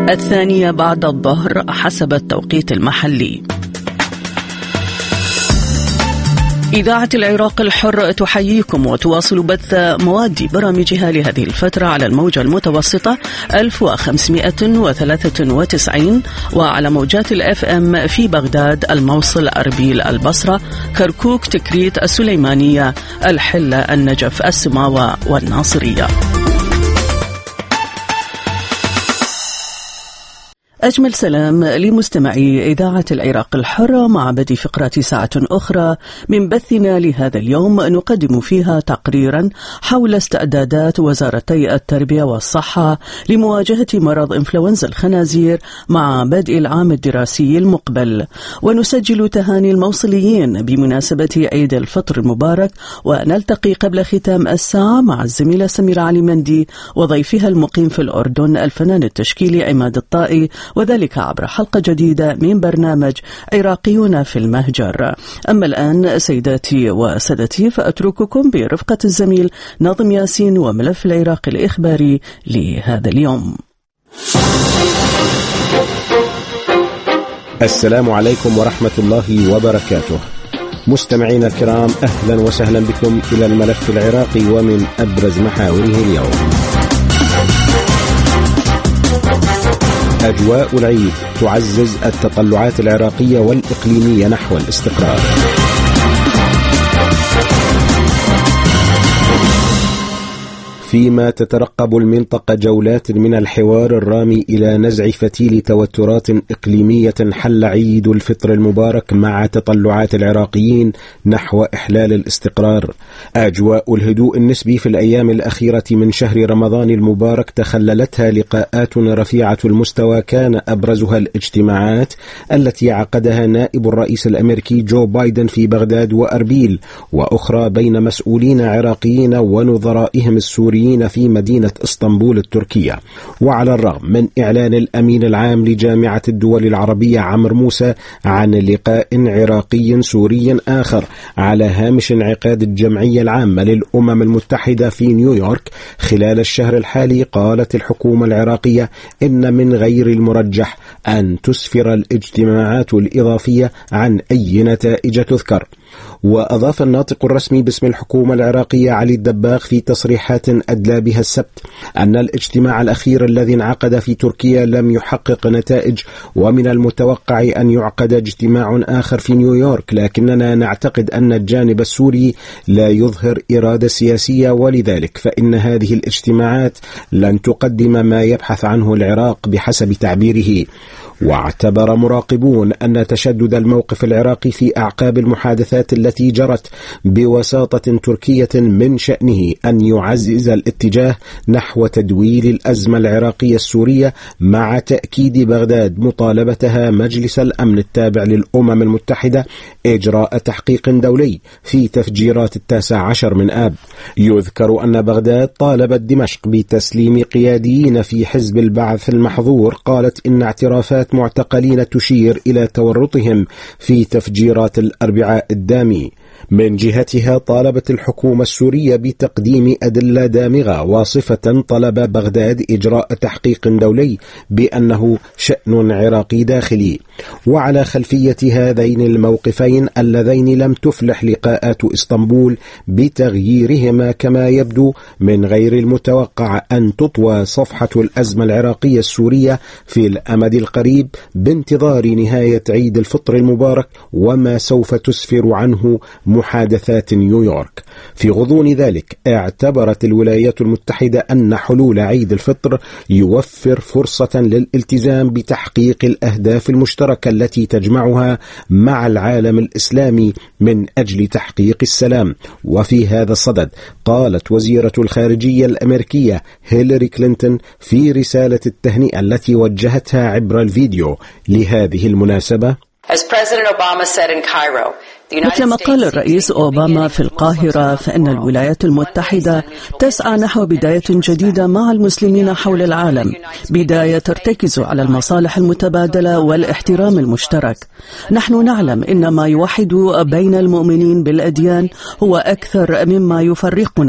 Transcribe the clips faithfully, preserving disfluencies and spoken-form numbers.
الثانية بعد الظهر حسب التوقيت المحلي. إذاعة العراق الحر تحييكم وتواصل بث مواد برامجها لهذه الفترة على الموجة المتوسطة ألف وخمسمائة وثلاثة وتسعين وعلى موجات الأف أم في بغداد، الموصل، أربيل، البصرة، كركوك، تكريت، السليمانية، الحلة، النجف، السماوة والناصرية. أجمل سلام لمستمعي إذاعة العراق الحرة مع بدء فقرة ساعة أخرى من بثنا لهذا اليوم، نقدم فيها تقريرا حول استعدادات وزارتي التربية والصحة لمواجهة مرض إنفلونزا الخنازير مع بدء العام الدراسي المقبل، ونسجل تهاني الموصليين بمناسبة عيد الفطر المبارك، ونلتقي قبل ختام الساعة مع الزميلة سميرة علي مندي وضيفها المقيم في الأردن الفنان التشكيلي عماد الطائي، وذلك عبر حلقة جديدة من برنامج عراقيون في المهجر. أما الآن سيداتي وسادتي فأترككم برفقة الزميل ناظم ياسين وملف العراق الإخباري لهذا اليوم. السلام عليكم ورحمة الله وبركاته. مستمعين الكرام، أهلا وسهلا بكم إلى الملف العراقي ومن أبرز محاوره اليوم. أجواء العيد تعزز التطلعات العراقية والإقليمية نحو الاستقرار. فيما تترقب المنطقة جولات من الحوار الرامي إلى نزع فتيل توترات إقليمية حل عيد الفطر المبارك مع تطلعات العراقيين نحو إحلال الاستقرار. أجواء الهدوء النسبي في الأيام الأخيرة من شهر رمضان المبارك تخللتها لقاءات رفيعة المستوى، كان أبرزها الاجتماعات التي عقدها نائب الرئيس الأمريكي جو بايدن في بغداد وأربيل، وأخرى بين مسؤولين عراقيين ونظرائهم السوريين في مدينة اسطنبول التركية. وعلى الرغم من إعلان الأمين العام لجامعة الدول العربية عمرو موسى عن لقاء عراقي سوري آخر على هامش انعقاد الجمعية العامة للأمم المتحدة في نيويورك خلال الشهر الحالي، قالت الحكومة العراقية إن من غير المرجح أن تسفر الاجتماعات الإضافية عن أي نتائج تذكر. وأضاف الناطق الرسمي باسم الحكومة العراقية علي الدباغ في تصريحات أدلى بها السبت أن الاجتماع الأخير الذي انعقد في تركيا لم يحقق نتائج، ومن المتوقع أن يعقد اجتماع آخر في نيويورك، لكننا نعتقد أن الجانب السوري لا يظهر إرادة سياسية، ولذلك فإن هذه الاجتماعات لن تقدم ما يبحث عنه العراق بحسب تعبيره. واعتبر مراقبون أن تشدد الموقف العراقي في أعقاب المحادثات التي جرت بوساطة تركية من شأنه أن يعزز الاتجاه نحو تدويل الأزمة العراقية السورية، مع تأكيد بغداد مطالبتها مجلس الأمن التابع للأمم المتحدة إجراء تحقيق دولي في تفجيرات التاسع عشر من آب. يذكر أن بغداد طالبت دمشق بتسليم قياديين في حزب البعث المحظور، قالت إن اعترافات معتقلين تشير إلى تورطهم في تفجيرات الأربعاء الدامي. من جهتها طالبت الحكومة السورية بتقديم أدلة دامغة واصفة طلب بغداد إجراء تحقيق دولي بأنه شأن عراقي داخلي. وعلى خلفية هذين الموقفين اللذين لم تفلح لقاءات اسطنبول بتغييرهما، كما يبدو من غير المتوقع أن تطوى صفحة الأزمة العراقية السورية في الأمد القريب بانتظار نهاية عيد الفطر المبارك وما سوف تسفر عنه محادثات نيويورك. في غضون ذلك اعتبرت الولايات المتحدة أن حلول عيد الفطر يوفر فرصة للالتزام بتحقيق الأهداف المشتركة التي تجمعها مع العالم الإسلامي من أجل تحقيق السلام. وفي هذا الصدد قالت وزيرة الخارجية الأمريكية هيلاري كلينتون في رسالة التهنئة التي وجهتها عبر الفيديو لهذه المناسبة: مثلما قال الرئيس أوباما في القاهرة، فإن الولايات المتحدة تسعى نحو بداية جديدة مع المسلمين حول العالم، بداية ترتكز على المصالح المتبادلة والاحترام المشترك. نحن نعلم إن ما يوحد بين المؤمنين بالأديان هو أكثر مما يفرقنا.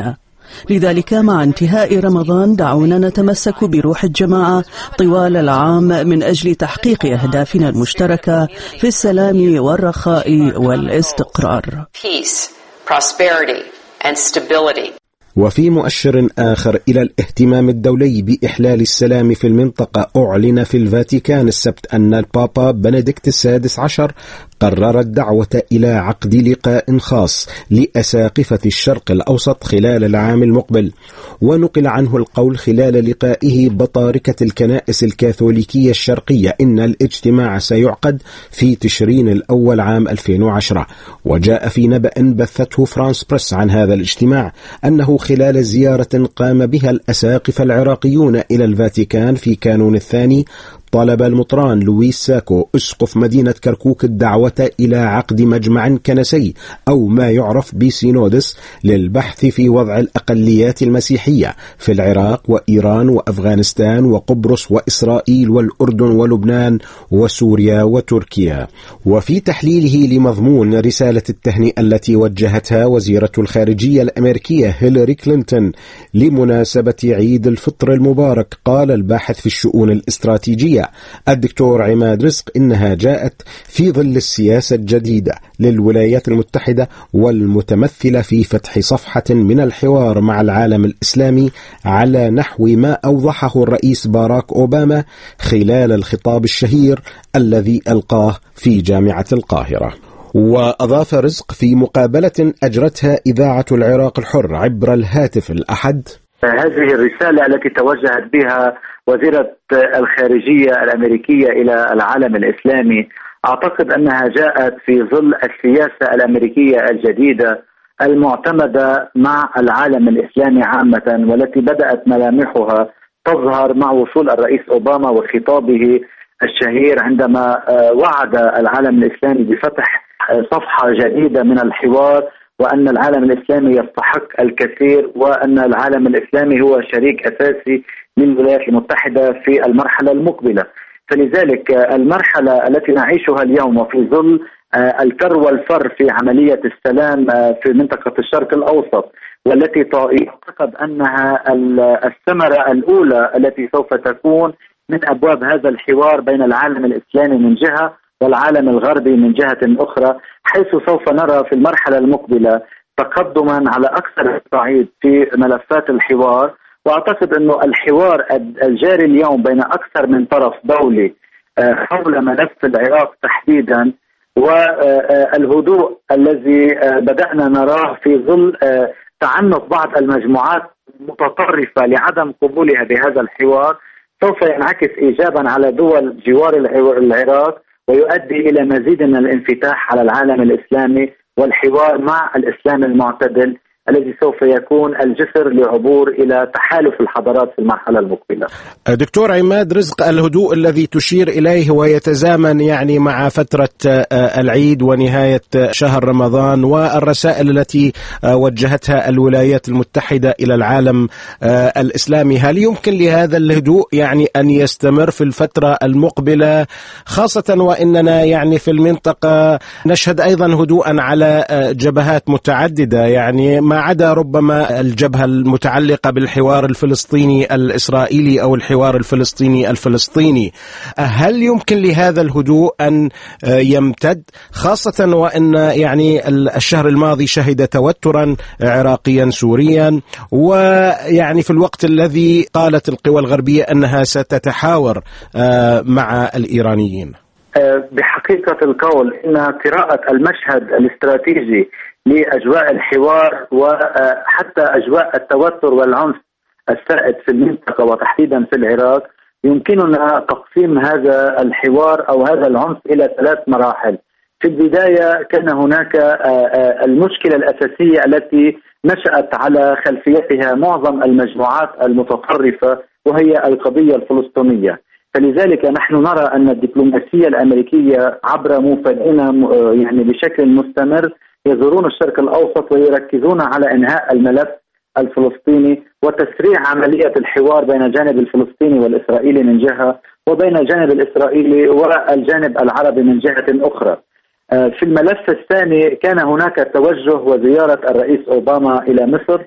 لذلك مع انتهاء رمضان دعونا نتمسك بروح الجماعة طوال العام من أجل تحقيق أهدافنا المشتركة في السلام والرخاء والاستقرار. Peace, prosperity and stability. وفي مؤشر آخر إلى الاهتمام الدولي بإحلال السلام في المنطقة، أعلن في الفاتيكان السبت أن البابا بنديكت السادس عشر قرر الدعوة إلى عقد لقاء خاص لأساقفة الشرق الأوسط خلال العام المقبل. ونقل عنه القول خلال لقائه بطاركة الكنائس الكاثوليكية الشرقية إن الاجتماع سيعقد في تشرين الأول عام ألفين وعشرة. وجاء في نبأ بثته فرانس بريس عن هذا الاجتماع أنه خلال زيارة قام بها الأساقفة العراقيون إلى الفاتيكان في كانون الثاني طلب المطران لويس ساكو أسقف مدينة كركوك الدعوة إلى عقد مجمع كنسي أو ما يعرف بسينودس للبحث في وضع الأقليات المسيحية في العراق وإيران وأفغانستان وقبرص وإسرائيل والأردن ولبنان وسوريا وتركيا. وفي تحليله لمضمون رسالة التهنئة التي وجهتها وزيرة الخارجية الأمريكية هيلاري كلينتون لمناسبة عيد الفطر المبارك، قال الباحث في الشؤون الاستراتيجية الدكتور عماد رزق إنها جاءت في ظل السياسة الجديدة للولايات المتحدة والمتمثلة في فتح صفحة من الحوار مع العالم الإسلامي على نحو ما أوضحه الرئيس باراك أوباما خلال الخطاب الشهير الذي ألقاه في جامعة القاهرة. وأضاف رزق في مقابلة أجرتها إذاعة العراق الحر عبر الهاتف الأحد: هذه الرسالة التي توجهت بها وزيرة الخارجية الأمريكية إلى العالم الإسلامي أعتقد أنها جاءت في ظل السياسة الأمريكية الجديدة المعتمدة مع العالم الإسلامي عامة، والتي بدأت ملامحها تظهر مع وصول الرئيس أوباما وخطابه الشهير عندما وعد العالم الإسلامي بفتح صفحة جديدة من الحوار، وأن العالم الإسلامي يستحق الكثير، وأن العالم الإسلامي هو شريك أساسي للولايات المتحدة في المرحلة المقبلة. فلذلك المرحلة التي نعيشها اليوم وفي ظل الكر والفر في عملية السلام في منطقة الشرق الأوسط، والتي يعتقد أنها الثمرة الأولى التي سوف تكون من أبواب هذا الحوار بين العالم الإسلامي من جهة والعالم الغربي من جهة أخرى، حيث سوف نرى في المرحلة المقبلة تقدما على أكثر الصعيد في ملفات الحوار. وأعتقد أنه الحوار الجاري اليوم بين أكثر من طرف دولي حول ملف العراق تحديدا، والهدوء الذي بدأنا نراه في ظل تعنت بعض المجموعات المتطرفة لعدم قبولها بهذا الحوار، سوف ينعكس إيجابا على دول جوار العراق ويؤدي إلى مزيد من الانفتاح على العالم الإسلامي والحوار مع الإسلام المعتدل الذي سوف يكون الجسر لعبور إلى تحالف الحضارات في المرحلة المقبلة. دكتور عماد رزق، الهدوء الذي تشير إليه ويتزامن يعني مع فترة العيد ونهاية شهر رمضان والرسائل التي وجهتها الولايات المتحدة إلى العالم الإسلامي، هل يمكن لهذا الهدوء يعني أن يستمر في الفترة المقبلة، خاصة وإننا يعني في المنطقة نشهد أيضا هدوءا على جبهات متعددة، يعني ما عدا ربما الجبهة المتعلقة بالحوار الفلسطيني الإسرائيلي أو الحوار الفلسطيني الفلسطيني؟ هل يمكن لهذا الهدوء أن يمتد، خاصة وأن يعني الشهر الماضي شهد توترا عراقيا سوريا، ويعني في الوقت الذي قالت القوى الغربية أنها ستتحاور مع الإيرانيين؟ بحقيقة القول إن قراءة المشهد الاستراتيجي لأجواء الحوار وحتى أجواء التوتر والعنف السائد في المنطقة وتحديدا في العراق، يمكننا تقسيم هذا الحوار أو هذا العنف إلى ثلاث مراحل. في البداية كان هناك المشكلة الأساسية التي نشأت على خلفيتها معظم المجموعات المتطرفة، وهي القضية الفلسطينية. فلذلك نحن نرى أن الدبلوماسية الأمريكية عبر موفدين يعني بشكل مستمر يزورون الشرق الأوسط ويركزون على إنهاء الملف الفلسطيني وتسريع عملية الحوار بين الجانب الفلسطيني والإسرائيلي من جهة، وبين الجانب الإسرائيلي والجانب العربي من جهة أخرى. في الملف الثاني كان هناك توجه وزيارة الرئيس أوباما إلى مصر،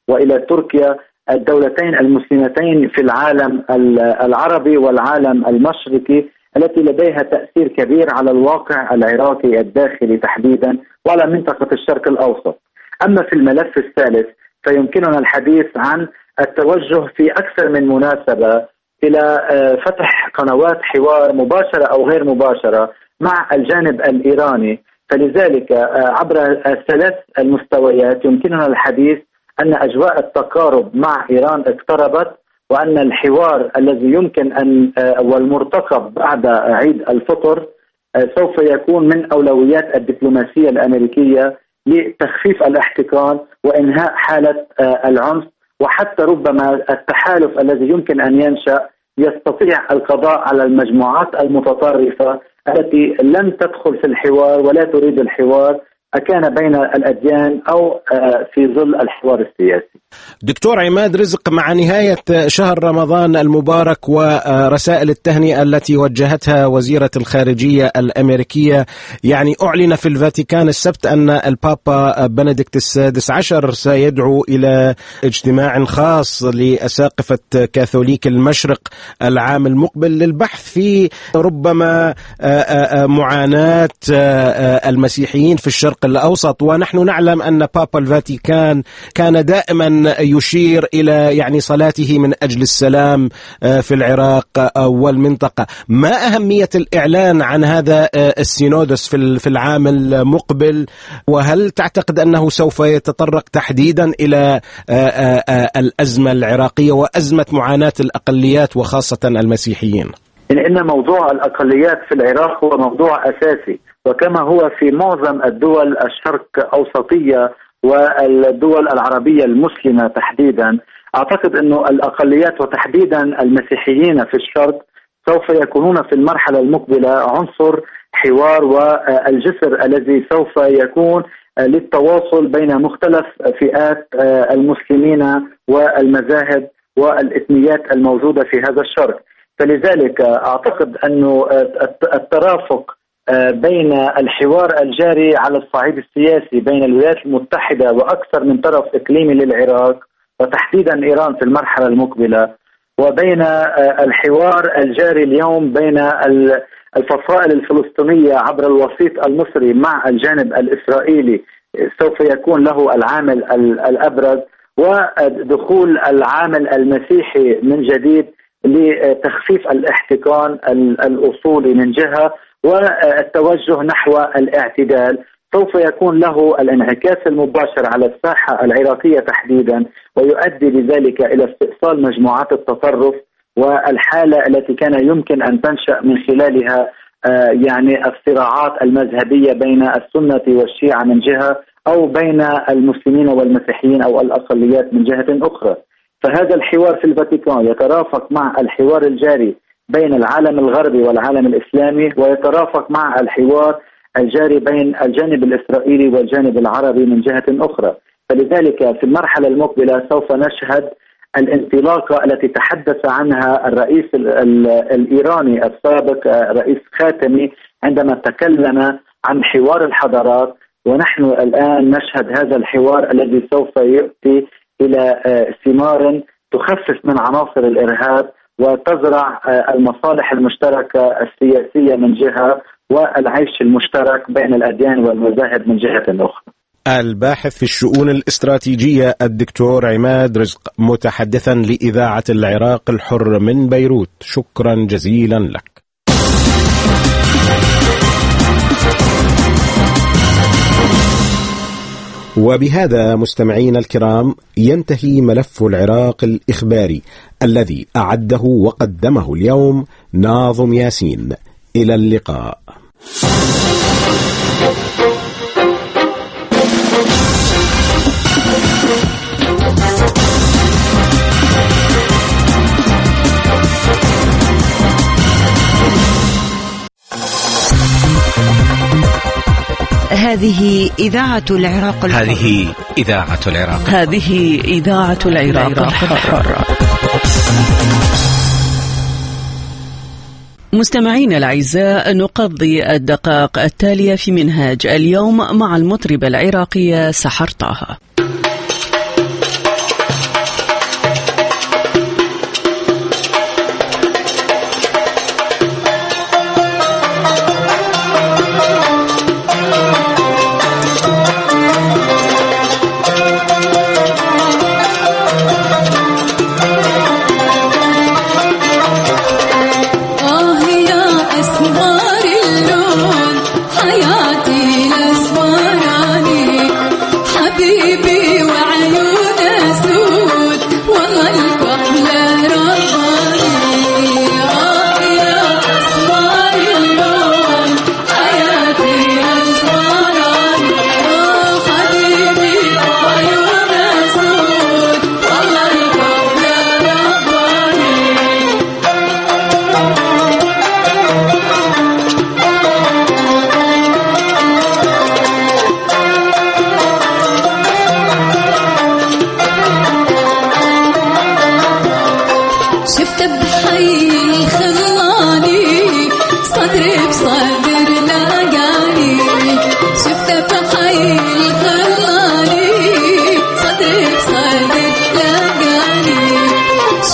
وإلى تركيا، الدولتين المسلمتين في العالم العربي والعالم المشرقي التي لديها تأثير كبير على الواقع العراقي الداخلي تحديدا وعلى منطقة الشرق الأوسط. أما في الملف الثالث فيمكننا الحديث عن التوجه في أكثر من مناسبة إلى فتح قنوات حوار مباشرة أو غير مباشرة مع الجانب الإيراني. فلذلك عبر الثلاث المستويات يمكننا الحديث أن أجواء التقارب مع إيران اقتربت، وأن الحوار الذي يمكن أن والمرتقب بعد عيد الفطر سوف يكون من أولويات الدبلوماسية الأمريكية لتخفيف الاحتقان وإنهاء حالة العنف، وحتى ربما التحالف الذي يمكن أن ينشأ يستطيع القضاء على المجموعات المتطرفة التي لم تدخل في الحوار ولا تريد الحوار، أكان بين الأديان أو في ظل الحوار السياسي. دكتور عماد رزق، مع نهاية شهر رمضان المبارك ورسائل التهنئة التي وجهتها وزيرة الخارجية الأمريكية، يعني أعلن في الفاتيكان السبت أن البابا بنديكت السادس عشر سيدعو إلى اجتماع خاص لأساقفة كاثوليك المشرق العام المقبل للبحث في ربما معاناة المسيحيين في الشرق الأوسط. ونحن نعلم أن بابا الفاتيكان كان دائما يشير إلى يعني صلاته من أجل السلام في العراق والمنطقة. ما أهمية الإعلان عن هذا السينودس في العام المقبل، وهل تعتقد أنه سوف يتطرق تحديدا إلى الأزمة العراقية وأزمة معاناة الأقليات وخاصة المسيحيين؟ إن موضوع الأقليات في العراق هو موضوع أساسي، وكما هو في معظم الدول الشرق أوسطية والدول العربية المسلمة تحديدا. أعتقد أنه الأقليات وتحديدا المسيحيين في الشرق سوف يكونون في المرحلة المقبلة عنصر حوار والجسر الذي سوف يكون للتواصل بين مختلف فئات المسلمين والمذاهب والإثنيات الموجودة في هذا الشرق. فلذلك أعتقد أنه الترافق بين الحوار الجاري على الصعيد السياسي بين الولايات المتحدة وأكثر من طرف إقليمي للعراق وتحديدا إيران في المرحلة المقبلة، وبين الحوار الجاري اليوم بين الفصائل الفلسطينية عبر الوسيط المصري مع الجانب الإسرائيلي سوف يكون له العامل الأبرز، ودخول العامل المسيحي من جديد لتخفيف الاحتقان الأصولي من جهة، والتوجه نحو الاعتدال سوف يكون له الانعكاس المباشر على الساحة العراقية تحديدا، ويؤدي بذلك إلى استئصال مجموعات التطرف والحالة التي كان يمكن أن تنشأ من خلالها يعني الصراعات المذهبية بين السنة والشيعة من جهة أو بين المسلمين والمسيحيين أو الأقليات من جهة أخرى. فهذا الحوار في الفاتيكان يترافق مع الحوار الجاري بين العالم الغربي والعالم الإسلامي، ويترافق مع الحوار الجاري بين الجانب الإسرائيلي والجانب العربي من جهة أخرى. فلذلك في المرحلة المقبلة سوف نشهد الانطلاقة التي تحدث عنها الرئيس الإيراني السابق رئيس خاتمي عندما تكلم عن حوار الحضارات، ونحن الآن نشهد هذا الحوار الذي سوف يؤتي إلى ثمار تخفف من عناصر الإرهاب وتزرع المصالح المشتركة السياسية من جهة والعيش المشترك بين الأديان والمذاهب من جهة أخرى. الباحث في الشؤون الاستراتيجية الدكتور عماد رزق، متحدثا لإذاعة العراق الحر من بيروت، شكرا جزيلا لك. وبهذا مستمعينا الكرام ينتهي ملف العراق الإخباري الذي أعده وقدمه اليوم ناظم ياسين. إلى اللقاء. هذه إذاعة العراق الحر. هذه إذاعة العراق هذه إذاعة العراق الحر. مستمعين الأعزاء، نقضي الدقائق التالية في منهاج اليوم مع المطربة العراقية سحر طه.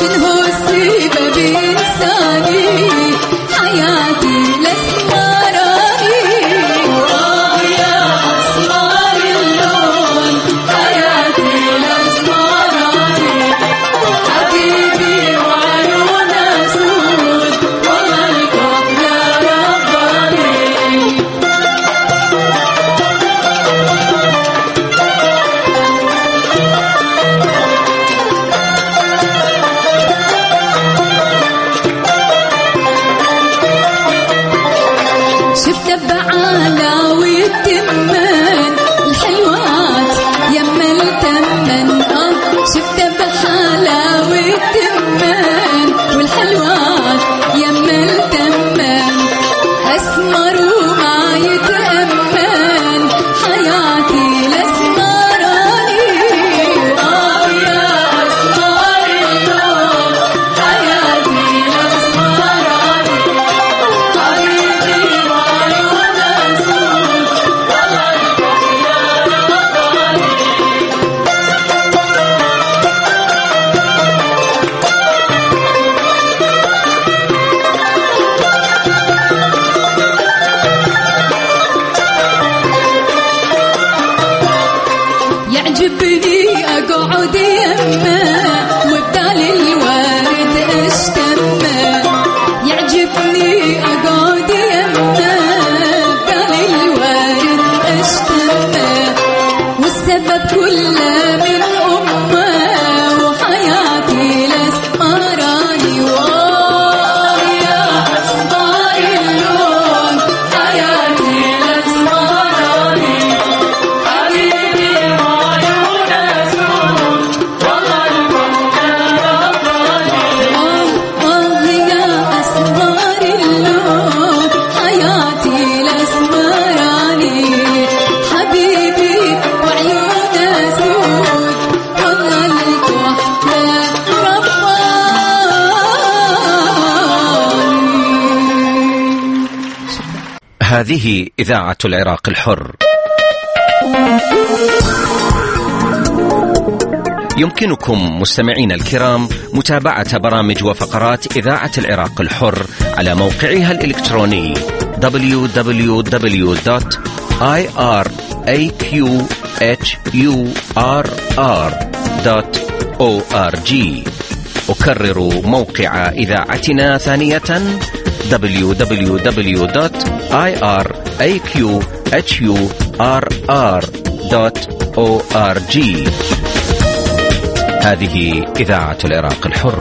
هذه إذاعة العراق الحر. يمكنكم مستمعين الكرام متابعة برامج وفقرات إذاعة العراق الحر على موقعها الإلكتروني دبليو دبليو دبليو دوت آي آر إيه كيو إتش يو آر آر دوت أو آر جي. أكرر موقع إذاعتنا ثانية دبليو دبليو دبليو دوت آي آر إيه كيو إتش يو آر آر دوت أو آر جي. هذه إذاعة العراق الحر.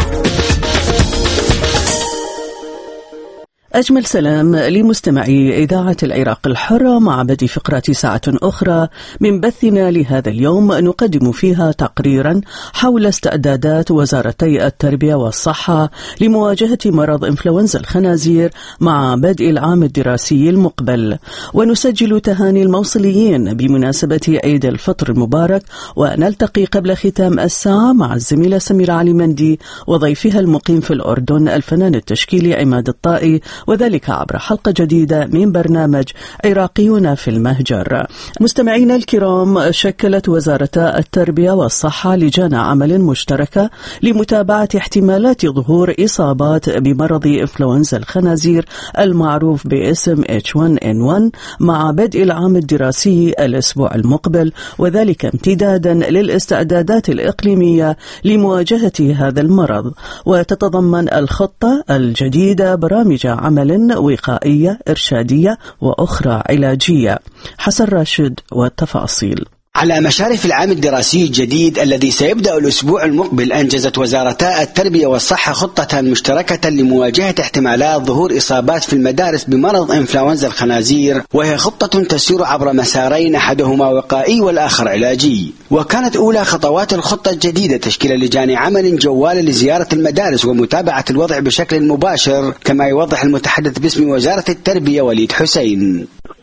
أجمل سلام لمستمعي إذاعة العراق الحرة مع بدء فقرة ساعة أخرى من بثنا لهذا اليوم، نقدم فيها تقريرا حول استعدادات وزارتي التربية والصحة لمواجهة مرض إنفلونزا الخنازير مع بدء العام الدراسي المقبل، ونسجل تهاني الموصليين بمناسبة عيد الفطر المبارك، ونلتقي قبل ختام الساعة مع الزميلة سميرة علي مندي وضيفها المقيم في الأردن الفنان التشكيلي عماد الطائي، وذلك عبر حلقة جديدة من برنامج عراقيون في المهجر. مستمعينا الكرام، شكلت وزارتا التربية والصحة لجان عمل مشتركة لمتابعة احتمالات ظهور إصابات بمرض إنفلونزا الخنازير المعروف باسم إتش وان إن وان مع بدء العام الدراسي الأسبوع المقبل، وذلك امتدادا للاستعدادات الإقليمية لمواجهة هذا المرض. وتتضمن الخطة الجديدة برامج عمل وقائية إرشادية وأخرى علاجية. حسن راشد والتفاصيل. على مشارف العام الدراسي الجديد الذي سيبدأ الأسبوع المقبل، أنجزت وزارتا التربية والصحة خطة مشتركة لمواجهة احتمالات ظهور إصابات في المدارس بمرض إنفلونزا الخنازير، وهي خطة تسير عبر مسارين، أحدهما وقائي والآخر علاجي. وكانت أولى خطوات الخطة الجديدة تشكيل لجان عمل جوال لزيارة المدارس ومتابعة الوضع بشكل مباشر، كما يوضح المتحدث باسم وزارة التربية وليد حسين.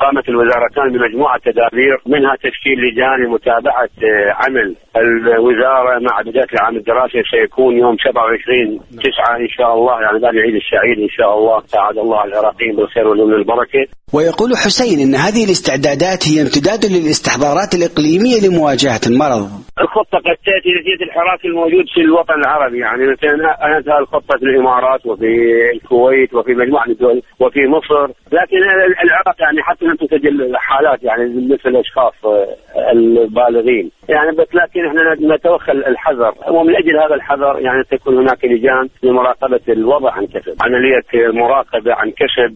قامت الوزارتان بمجموعة تدابير، منها تشكيل لجان لمتابعة عمل الوزارة مع بداية العام الدراسي سيكون يوم سبعة وعشرين تسعة إن شاء الله، يعني بعد العيد السعيد إن شاء الله. ساعد الله العراقيين بالخير واليمن البركة. ويقول حسين إن هذه الاستعدادات هي امتداد للاستحضارات الإقليمية لمواجهة المرض. الخطة قد تأتي نتيجة الحراك الموجود في الوطن العربي، يعني مثلا أنتهى الخطة في الإمارات وفي الكويت وفي مجموعة من الدول وفي مصر، لكن العراق يعني حتى لم تسجل حالات يعني مثل أشخاص البالغين يعني، بس لكن احنا نتوخى الحذر، ومن أجل هذا الحذر يعني تكون هناك لجان لمراقبة الوضع عن كسب، عملية مراقبة عن كسب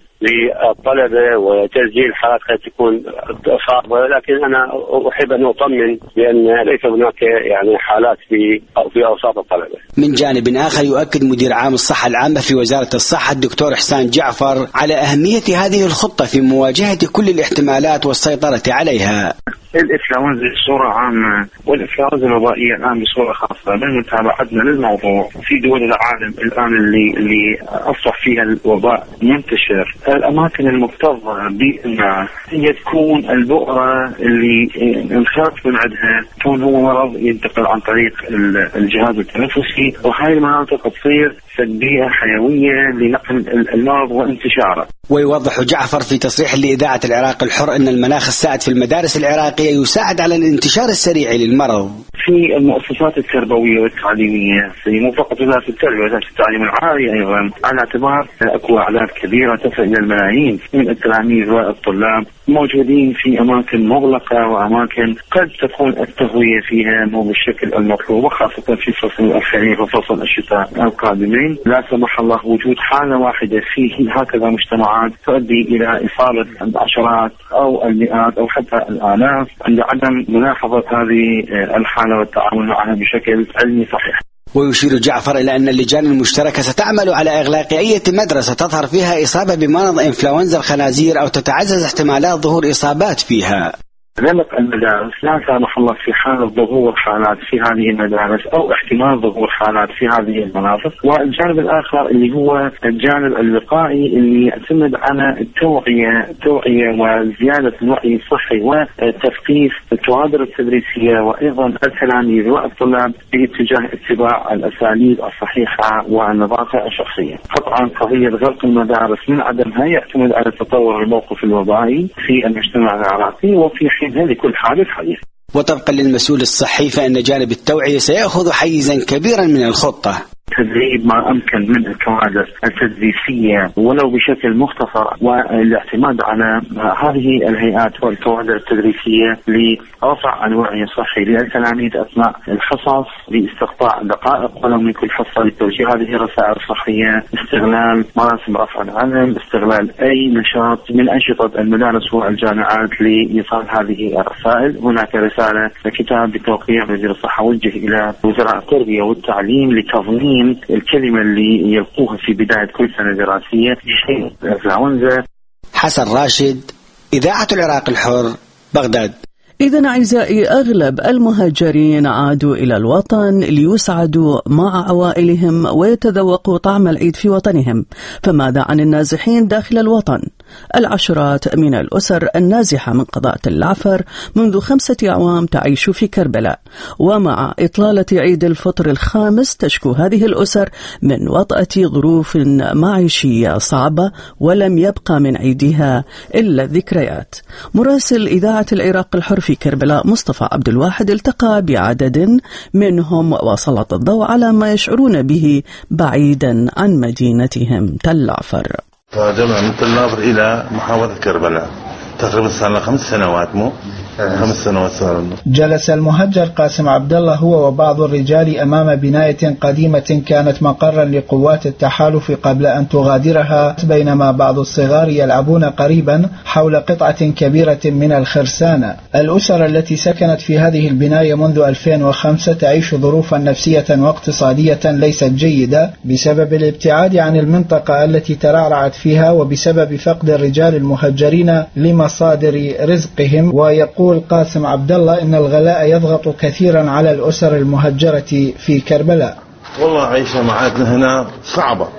للطلبة وتسجيل حالات قد تكون صعبة، لكن أنا أحب أن أطمن بأن ليس هناك يعني حالات في في أوساط الطلبة. من جانب آخر يؤكد مدير عام الصحة العامة في وزارة الصحة الدكتور إحسان جعفر على أهمية هذه الخطة في مواجهة كل الاحتمالات والسيطرة عليها. الإنفلونزا بصورة عامة والإنفلونزا الوبائية الآن بصورة خاصة من متابعتنا للموضوع في دول العالم الآن اللي اللي أصبح فيها الوباء منتشر، الأماكن المكتظة بأن هي تكون البؤرة اللي نخاف من عندها، كون هو مرض ينتقل عن طريق الجهاز التنفسي، وهاي المناطق تصير بيئة حيوية لنقل المرض وانتشاره. ويوضح جعفر في تصريح لإذاعة العراق الحر أن المناخ السائد في المدارس العراقية يساعد على الانتشار السريع للمرض. في المؤسسات التربوية والتعليمية في مو فقط وزارة التربية، وزارة التعليم العالي أيضا، على اعتبار أكو أعداد كبيرة تصل إلى الملايين من التلاميذ والطلاب موجودين في أماكن مغلقة وأماكن قد تكون التهوية فيها مو بالشكل المطلوب، وخاصة في فصل الخريف وفصل الشتاء القادمين. لا سمح الله وجود حالة واحدة في هكذا مجتمعات تؤدي إلى إصابة العشرات أو المئات أو حتى الآلاف عند عدم ملاحظة هذه الحالة والتعامل معها بشكل علمي صحيح. ويشير جعفر إلى أن اللجان المشتركة ستعمل على إغلاق أي مدرسة تظهر فيها إصابة بمرض إنفلونزا الخنازير أو تتعزز احتمالات ظهور إصابات فيها. غلق المدارس لا سمح الله في حال ظهور حالات في هذه المدارس أو احتمال ظهور حالات في هذه المناطق. والجانب الآخر اللي هو الجانب الوقائي اللي يعتمد على التوعية التوعية وزيادة الوعي الصحي وتثقيف الكوادر التدريسية وأيضا التلاميذ والطلاب باتجاه اتباع الأساليب الصحيحة والنظافة الشخصية. قطعا قضية غلق المدارس من عدمها يعتمد على تطور الموقف الوبائي في المجتمع العراقي وفي لكل حادث حديث. وطبقا للمسؤول الصحي فإن جانب التوعية سيأخذ حيزا كبيرا من الخطة. تدريب ما أمكن من الكوادر التدريسية ولو بشكل مختصر، والاعتماد على هذه الهيئات والكوادر التدريسية لرفع الوعي الصحي للتلاميذ أثناء الحصص، لاستقطاع دقائق ولو من كل حصة لتوجيه هذه الرسائل الصحية، استغلال مراسم رفع العلم، استغلال أي نشاط من أنشطة المدارس والجامعات لإيصال هذه الرسائل. هناك رسالة كتاب بتوقيع وزير الصحة وجه إلى وزراء التربية والتعليم لتضمين الكلمة اللي يلقوها في بداية كل سنة دراسية شيء الإنفلونزا. حسن راشد، إذاعة العراق الحر، بغداد. إذن أعزائي، أغلب المهاجرين عادوا إلى الوطن ليسعدوا مع عوائلهم ويتذوقوا طعم العيد في وطنهم، فماذا عن النازحين داخل الوطن؟ العشرات من الأسر النازحة من قضاء العفر منذ خمسة أعوام تعيش في كربلاء، ومع إطلالة عيد الفطر الخامس تشكو هذه الأسر من وطأة ظروف معيشية صعبة ولم يبقى من عيدها إلا الذكريات. مراسل إذاعة العراق الحر في كربلاء مصطفى عبد الواحد التقى بعدد منهم وسلط الضوء على ما يشعرون به بعيدا عن مدينتهم تل عفر. تهاجمنا من تل عفر إلى محافظة كربلاء تقريبا صار لنا خمس سنوات مو خمس سنوات صار لنا. جلس المهجر قاسم عبد الله هو وبعض الرجال أمام بناية قديمة كانت مقرا لقوات التحالف قبل أن تغادرها، بينما بعض الصغار يلعبون قريبا حول قطعة كبيرة من الخرسانة. الأسر التي سكنت في هذه البناية منذ ألفين وخمسة تعيش ظروفا نفسية واقتصادية ليست جيدة بسبب الابتعاد عن المنطقة التي ترعرعت فيها وبسبب فقد الرجال المهجرين لمصادر رزقهم. ويقول قاسم عبد الله إن الغلاء يضغط كثيرا على الأسر المهجرة في كربلاء. والله عيشة معاتنا هنا صعبة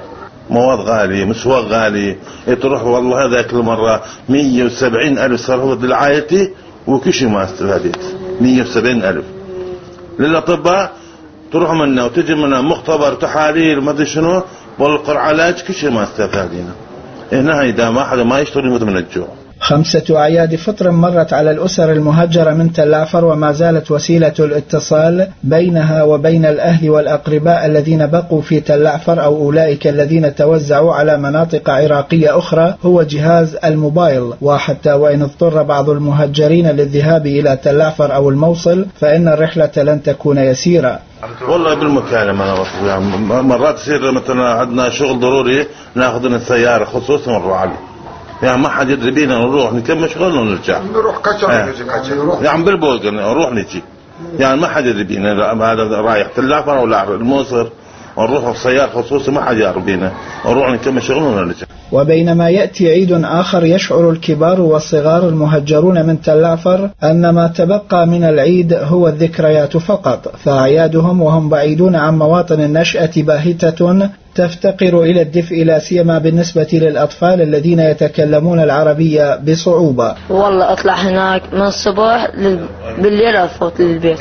مواد غالية، مسواق غالي، تروح والله هذاك المرة مية وسبعين ألف صار هو لعائلتي وكشي ما استفادت. مية وسبعين ألف للأطباء تروح منا وتجي منا مختبر تحاليل ما ادري شنو والقر علاج كشي ما استفادينا. هنا إذا ما حدا ما يشتغل يموت من الجوع. خمسة أعياد فطر مرت على الأسر المهجرة من تل عفر، وما زالت وسيلة الاتصال بينها وبين الأهل والأقرباء الذين بقوا في تل عفر أو أولئك الذين توزعوا على مناطق عراقية أخرى هو جهاز الموبايل. وحتى وإن اضطر بعض المهجرين للذهاب إلى تل عفر أو الموصل فإن الرحلة لن تكون يسيرة. والله بالمكالمة أنا يعني مرات يصير مثلا عندنا شغل ضروري ناخذ السيارة خصوصا نروح عليه، يعني ما حد يدري بينا نروح نكمل شغلنا ونرجع نروح كشر اه. نجي كشر يعني بالبوق نروح نجي، يعني ما حد يدري بينا هذا رايح تل عفر ولا الموصل ونروح بسيارة خصوصي ما حد يعرف بينا نروح نكمل شغلنا ونرجع. وبينما يأتي عيد آخر يشعر الكبار والصغار المهجرون من تل عفر أن ما تبقى من العيد هو الذكريات فقط، فأعيادهم وهم بعيدون عن مواطن النشأة باهتة تفتقر إلى الدفء، لا سيما بالنسبة للأطفال الذين يتكلمون العربية بصعوبة. والله أطلع هناك من الصبح بالليل أفوت للبيت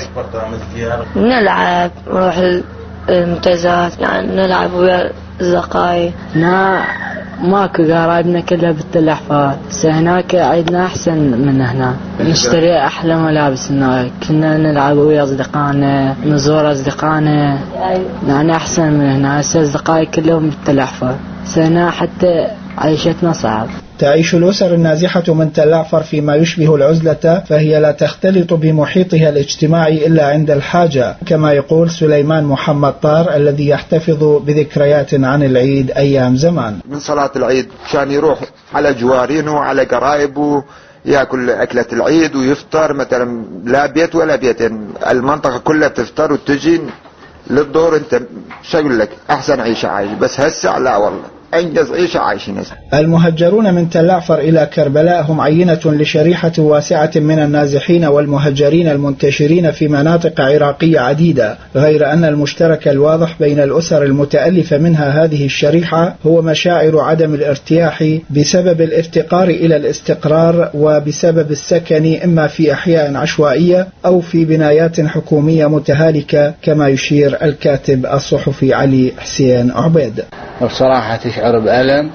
نلعب نروح المنتزهات يعني نلعب ويا الزقاي. نا ماكو قرايبنا كلها بالتل عفر، هناك عيدنا أحسن من هنا، نشتري أحلى ملابس هناك، كنا نلعب ويا أصدقائنا نزور أصدقائنا يعني أحسن من هنا. هسه أصدقائي كلهم بالتل عفر، هنا حتى عيشتنا صعب. تعيش الأسر النازحة من تل عفر فيما يشبه العزلة، فهي لا تختلط بمحيطها الاجتماعي إلا عند الحاجة، كما يقول سليمان محمد طار الذي يحتفظ بذكريات عن العيد أيام زمان. من صلاة العيد كان يروح على جوارينه وعلى قرايبه يأكل أكلة العيد ويفطر، مثلا لا بيت ولا بيتين المنطقة كلها بتفطر وتجي للدور. انت شو اقول لك احسن عيشة عايش، بس هسه لا والله أنجز عيشة عايشين. المهجرون من تل عفر إلى كربلاء هم عينة لشريحة واسعة من النازحين والمهجرين المنتشرين في مناطق عراقية عديدة، غير أن المشترك الواضح بين الأسر المتألفة منها هذه الشريحة هو مشاعر عدم الارتياح بسبب الافتقار إلى الاستقرار وبسبب السكن إما في أحياء عشوائية أو في بنايات حكومية متهالكة، كما يشير الكاتب الصحفي علي حسين عبيد. بصراحة تشعر بألم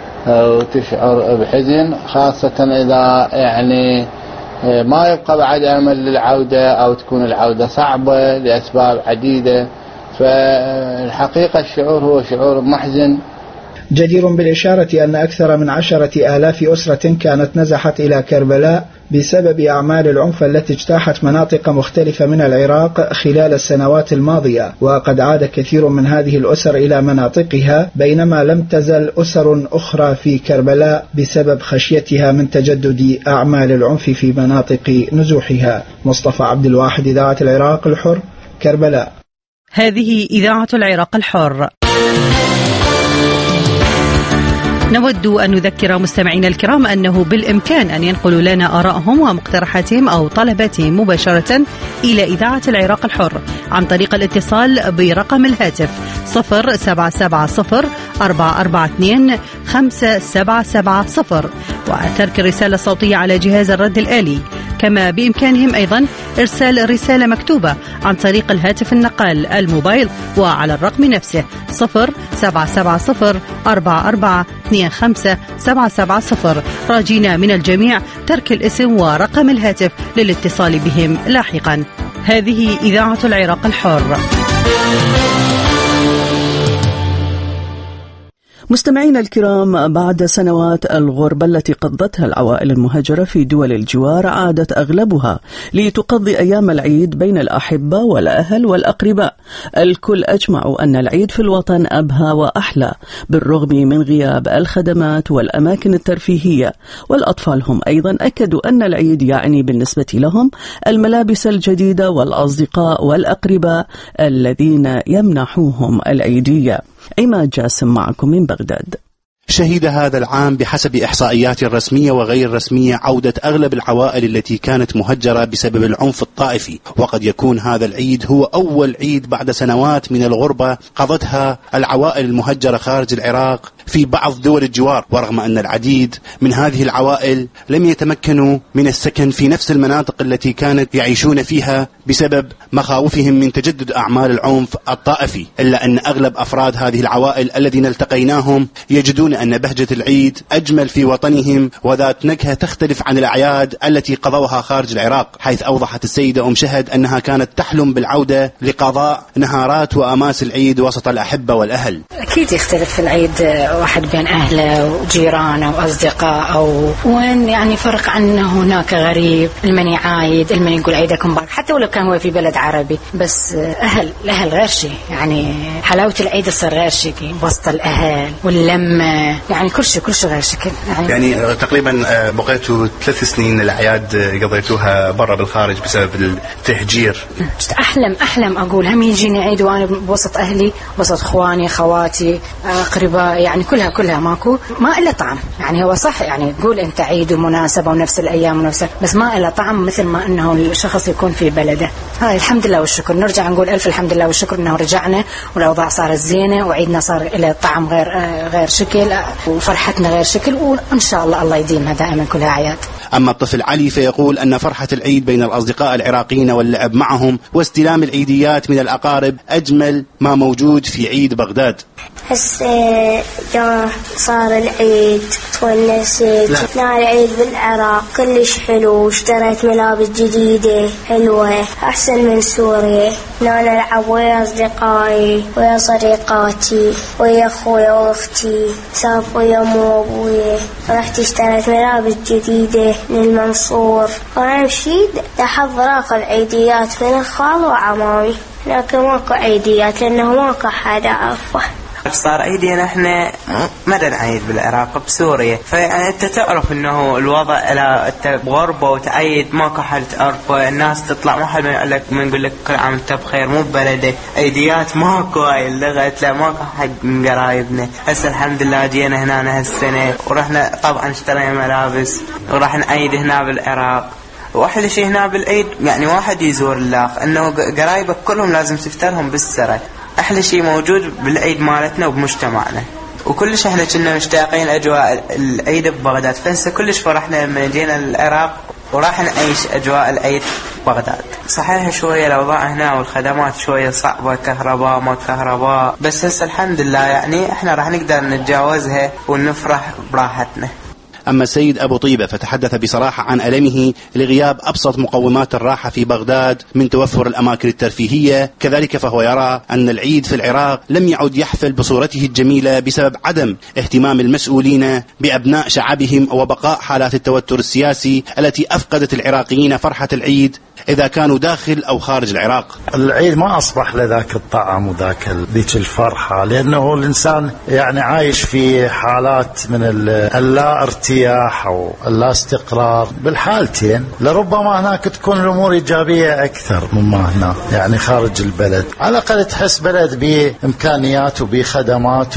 وتشعر بحزن، خاصة إذا يعني ما يبقى بعد أمل للعودة أو تكون العودة صعبة لأسباب عديدة، فالحقيقة الشعور هو شعور محزن. جدير بالإشارة أن أكثر من عشرة آلاف أسرة كانت نزحت إلى كربلاء بسبب أعمال العنف التي اجتاحت مناطق مختلفة من العراق خلال السنوات الماضية، وقد عاد كثير من هذه الأسر إلى مناطقها، بينما لم تزل أسر أخرى في كربلاء بسبب خشيتها من تجدد أعمال العنف في مناطق نزوحها. مصطفى عبد الواحد، إذاعة العراق الحر، كربلاء. هذه إذاعة العراق الحر. نود أن نذكر مستمعينا الكرام أنه بالإمكان أن ينقلوا لنا آرائهم ومقترحاتهم أو طلباتهم مباشرة إلى إذاعة العراق الحر عن طريق الاتصال برقم الهاتف صفر سبعة سبعة صفر أربعة أربعة اثنين خمسة سبعة سبعة صفر وترك الرسالة الصوتية على جهاز الرد الآلي. كما بإمكانهم أيضا إرسال رسالة مكتوبة عن طريق الهاتف النقال الموبايل وعلى الرقم نفسه صفر سبعة سبعة صفر أربعة أربعة اثنين خمسة سبعة سبعة صفر، راجينا من الجميع ترك الاسم ورقم الهاتف للاتصال بهم لاحقا. هذه إذاعة العراق الحر. مستمعينا الكرام، بعد سنوات الغربة التي قضتها العوائل المهاجرة في دول الجوار، عادت أغلبها لتقضي أيام العيد بين الأحبة والأهل والأقرباء. الكل أجمعوا أن العيد في الوطن أبهى وأحلى بالرغم من غياب الخدمات والأماكن الترفيهية، والأطفال هم أيضا أكدوا أن العيد يعني بالنسبة لهم الملابس الجديدة والأصدقاء والأقرباء الذين يمنحوهم العيدية. عماد جاسم معكم من بغداد. شهد هذا العام بحسب إحصائيات رسمية وغير رسمية عودة أغلب العوائل التي كانت مهجرة بسبب العنف الطائفي، وقد يكون هذا العيد هو أول عيد بعد سنوات من الغربة قضتها العوائل المهجرة خارج العراق في بعض دول الجوار، ورغم أن العديد من هذه العوائل لم يتمكنوا من السكن في نفس المناطق التي كانت يعيشون فيها بسبب مخاوفهم من تجدد أعمال العنف الطائفي، إلا أن أغلب أفراد هذه العوائل الذين التقيناهم يجدون أن بهجة العيد أجمل في وطنهم وذات نكهة تختلف عن الأعياد التي قضوها خارج العراق، حيث أوضحت السيدة أم شهد أنها كانت تحلم بالعودة لقضاء نهارات وأماس العيد وسط الأحبة والأهل. أكيد يختلف العيد واحد بين أهله وجيرانه وأصدقاء، أو وين يعني فرق عنه هناك غريب، المن عايد المن يقول عيدكم مبارك، حتى ولو كان هو في بلد عربي، بس أهل الأهل غير شيء، يعني حلاوة العيد تصير غير شيء وسط الأهل واللمة، يعني كل شيء كل شيء غير شكل. يعني, يعني تقريبا بقيتوا ثلاث سنين الأعياد قضيتوها برا بالخارج بسبب التهجير. أحلم أحلم أقول هم يجيني عيد وأنا بوسط أهلي، وسط إخواني خواتي أقرباء، يعني كلها كلها ماكو ما إلا طعم. يعني هو صح يعني تقول أنت عيد ومناسبة ونفس الأيام ونفس، بس ما إلا طعم مثل ما إنه الشخص يكون في بلده. هاي الحمد لله والشكر، نرجع نقول ألف الحمد لله والشكر إنه رجعنا والأوضاع صارت زينة وعيدنا صار إلى طعم غير غير شكل وفرحتنا غير شكل، وإن شاء الله الله يديمها دائما كلها أعياد. أما الطفل علي فيقول أن فرحة العيد بين الأصدقاء العراقيين واللعب معهم واستلام العيديات من الأقارب أجمل ما موجود في عيد بغداد. هسه جاء صار العيد تونست، نال العيد بالعراق كلش حلو، اشتريت ملابس جديدة حلوة أحسن من سوريا، نال ألعب ويا أصدقائي ويا صديقاتي ويا أخويا وأختي، سافر ويا أمي وأبويا، رحت اشتريت ملابس جديدة من المنصور، وأهم شي أحضر آخذ عيديات من الخال وعمامي، لكن ماكو عيديات لأنه ماكو حدا عارفه. صار عيدنا احنا ما نعيد بالعراق بسوريا، فيعني انت تعرف انه الوضع على انت بغربه وتعيد ماكو حد تعرفه، الناس تطلع ما حد يقول لك من يقول لك كل عام انت بخير مو ببلدك، عيديات ماكو، هاي اللغه لا ماكو حد من قرايبنا. هسه الحمد لله جينا هنا هالسنه ورحنا طبعا اشترينا ملابس وراح نعيد هنا بالعراق. واحلى شيء هنا بالعيد يعني واحد يزور الله انه قرايبك كلهم لازم تفترهم بالسرة، احلى شيء موجود بالعيد مالتنا وبمجتمعنا، وكلش احنا كنا مشتاقين اجواء العيد ببغداد، فهسه كلش فرحنا لما جينا العراق وراح نعيش اجواء العيد ببغداد. صحيح شويه الاوضاع هنا والخدمات شويه صعبه، كهرباء ما كهرباء، بس هسه الحمد لله يعني احنا راح نقدر نتجاوزها ونفرح براحتنا. أما السيد أبو طيبة فتحدث بصراحة عن ألمه لغياب أبسط مقومات الراحة في بغداد من توفر الأماكن الترفيهية، كذلك فهو يرى أن العيد في العراق لم يعد يحفل بصورته الجميلة بسبب عدم اهتمام المسؤولين بأبناء شعبهم وبقاء حالات التوتر السياسي التي أفقدت العراقيين فرحة العيد إذا كانوا داخل أو خارج العراق. العيد ما أصبح لذاك الطعم وذاك ذيك الفرحة، لأنه الإنسان يعني عايش في حالات من اللا ارتياح أو اللا استقرار بالحالتين، لربما هناك تكون الأمور إيجابية أكثر مما هنا يعني خارج البلد، على الأقل تحس بلد بإمكانيات وبخدمات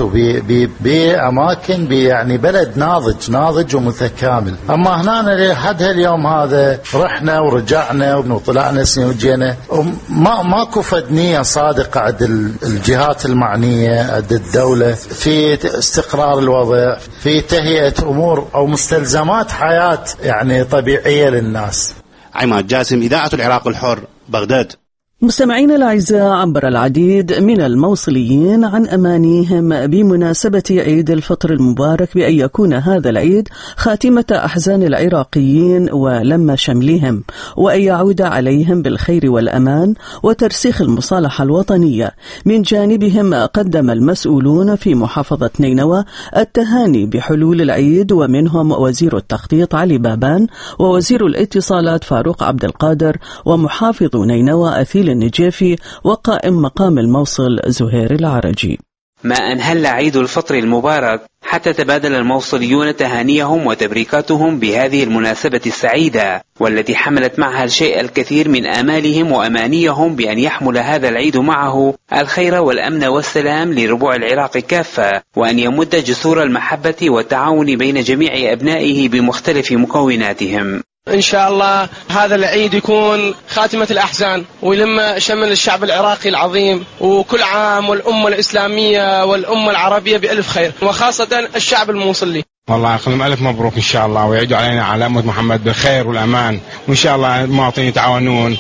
وبأماكن يعني بلد ناضج ناضج ومتكامل. أما هنا لحد اليوم هذا رحنا ورجعنا وطلعنا سنة وجينا، وما ماكو فدنية صادقة عند الجهات المعنية عند الدولة في استقرار الوضع، في تهيئة أمور أو مستلزمات حياة يعني طبيعية للناس. عماد جاسم، إذاعة العراق الحر، بغداد. مستمعينا الأعزاء، عبر العديد من الموصليين عن أمانيهم بمناسبة عيد الفطر المبارك بأن يكون هذا العيد خاتمة أحزان العراقيين ولم شملهم، وأن يعود عليهم بالخير والأمان وترسيخ المصالحة الوطنية. من جانبهم قدم المسؤولون في محافظة نينوى التهاني بحلول العيد، ومنهم وزير التخطيط علي بابان، ووزير الاتصالات فاروق عبد القادر، ومحافظ نينوى أثيل النجيفي، وقائم مقام الموصل زهير العرجي. ما أن هل عيد الفطر المبارك حتى تبادل الموصليون تهانيهم وتبريكاتهم بهذه المناسبة السعيدة، والتي حملت معها الشيء الكثير من آمالهم وأمانيهم بأن يحمل هذا العيد معه الخير والأمن والسلام لربوع العراق كافة، وأن يمد جسور المحبة والتعاون بين جميع أبنائه بمختلف مكوناتهم. إن شاء الله هذا العيد يكون خاتمة الأحزان ويلم شمل الشعب العراقي العظيم، وكل عام والأمة الإسلامية والأمة العربية بألف خير، وخاصة الشعب الموصلي. والله أقول ألف مبروك إن شاء الله، ويعيدوا علينا على أمة محمد بالخير والأمان، وإن شاء الله المواطنين يتعاونون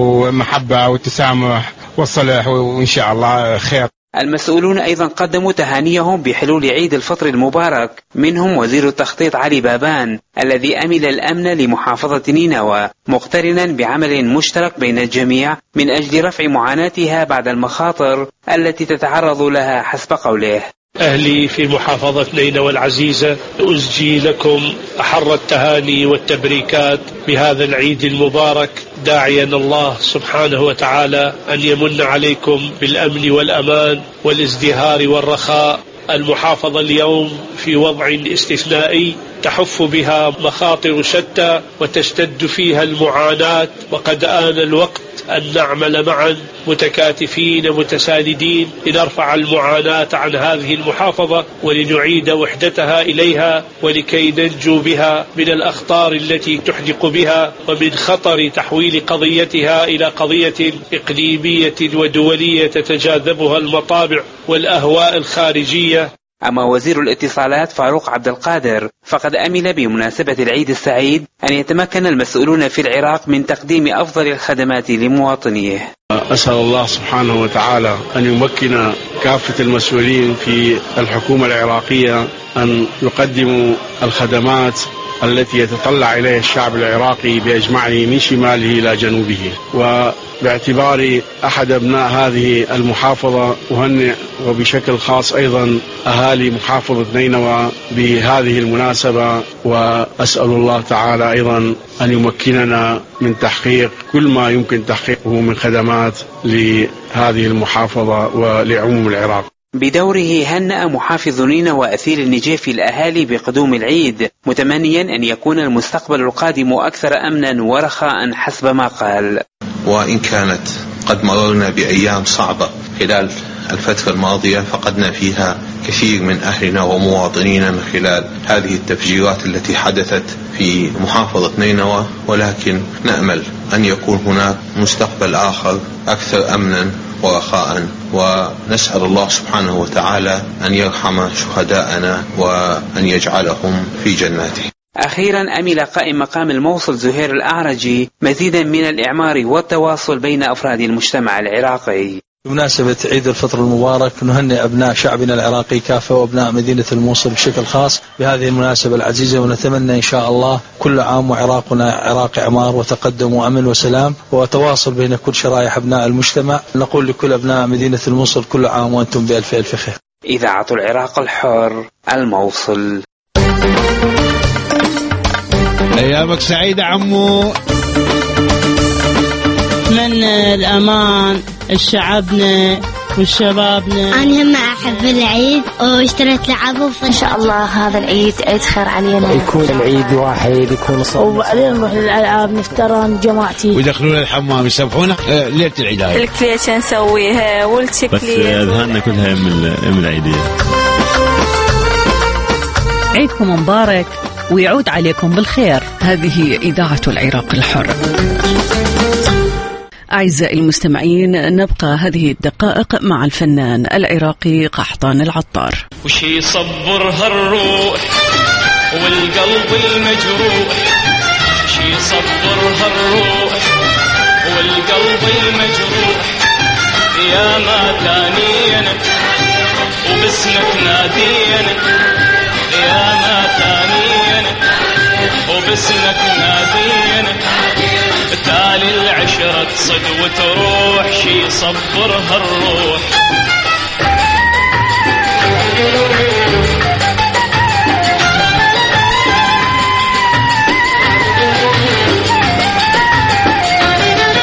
ومحبة والتسامح والصلح، وإن شاء الله خير. المسؤولون أيضا قدموا تهانيهم بحلول عيد الفطر المبارك، منهم وزير التخطيط علي بابان الذي أمل الأمن لمحافظة نينوى، مقترنا بعمل مشترك بين الجميع من أجل رفع معاناتها بعد المخاطر التي تتعرض لها حسب قوله. أهلي في محافظة نينوى العزيزة، أزجي لكم أحر التهاني والتبريكات بهذا العيد المبارك، داعيا الله سبحانه وتعالى أن يمن عليكم بالأمن والأمان والازدهار والرخاء. المحافظة اليوم في وضع استثنائي تحف بها مخاطر شتى وتشتد فيها المعاناة، وقد آن الوقت أن نعمل معا متكاتفين متساندين لنرفع المعاناة عن هذه المحافظة ولنعيد وحدتها إليها، ولكي ننجو بها من الأخطار التي تحدق بها ومن خطر تحويل قضيتها إلى قضية إقليمية ودولية تتجاذبها المطابع والأهواء الخارجية. أما وزير الاتصالات فاروق عبد القادر فقد أمل بمناسبة العيد السعيد أن يتمكن المسؤولون في العراق من تقديم أفضل الخدمات لمواطنيه. أسأل الله سبحانه وتعالى أن يمكن كافة المسؤولين في الحكومة العراقية أن يقدموا الخدمات التي يتطلع إليها الشعب العراقي بأجمعه من شماله إلى جنوبه. وباعتباري أحد أبناء هذه المحافظة أهنئ وبشكل خاص أيضا أهالي محافظة نينوى بهذه المناسبة، وأسأل الله تعالى أيضا أن يمكننا من تحقيق كل ما يمكن تحقيقه من خدمات لهذه المحافظة ولعموم العراق. بدوره هنأ محافظ نينوى أثير النجيف الأهالي بقدوم العيد، متمنيا أن يكون المستقبل القادم أكثر أمنا ورخاء حسب ما قال. وإن كانت قد مررنا بأيام صعبة خلال الفترة الماضية، فقدنا فيها كثير من أهلنا ومواطنينا من خلال هذه التفجيرات التي حدثت في محافظة نينوى، ولكن نأمل أن يكون هناك مستقبل آخر أكثر أمنا ورخاء، ونسأل الله سبحانه وتعالى أن يرحم شهداءنا وأن يجعلهم في جناته. أخيرا أمل قائم مقام الموصل زهير الأعرجي مزيدا من الإعمار والتواصل بين أفراد المجتمع العراقي. بمناسبة عيد الفطر المبارك نهنئ أبناء شعبنا العراقي كافة وأبناء مدينة الموصل بشكل خاص بهذه المناسبة العزيزة، ونتمنى إن شاء الله كل عام وعراقنا عراق عمار وتقدم وأمن وسلام وتواصل بين كل شرائح أبناء المجتمع. نقول لكل أبناء مدينة الموصل كل عام وأنتم بألف ألف خير. إذاعة العراق الحر، الموصل. أيامك سعيدة عمو. أتمنى الأمان لشعبنا وشبابنا. أنا هم أحب العيد واشتريت لعبه، فإن شاء الله هذا العيد عيد خير علينا، يكون العيد واحد يكون صوت، وبعدين نروح للألعاب نفترن جماعتي ويدخلون الحمام يسبحونا آه ليلة العيد. الكليتش نسويها والتشكليت، بس أذهاننا كلها من العيدية. عيدكم مبارك ويعود عليكم بالخير. هذه إذاعة العراق الحر. أعزائي المستمعين، نبقى هذه الدقائق مع الفنان العراقي قحطان العطار. وشي صبر هالروح والقلب المجروح، شي صبر هالروح والقلب المجروح، يا ما تانينا وباسمك نادينا، يا ما تانينا وباسمك نادينا، تالي العشرة تصد وتروح، شي صبر هالروح.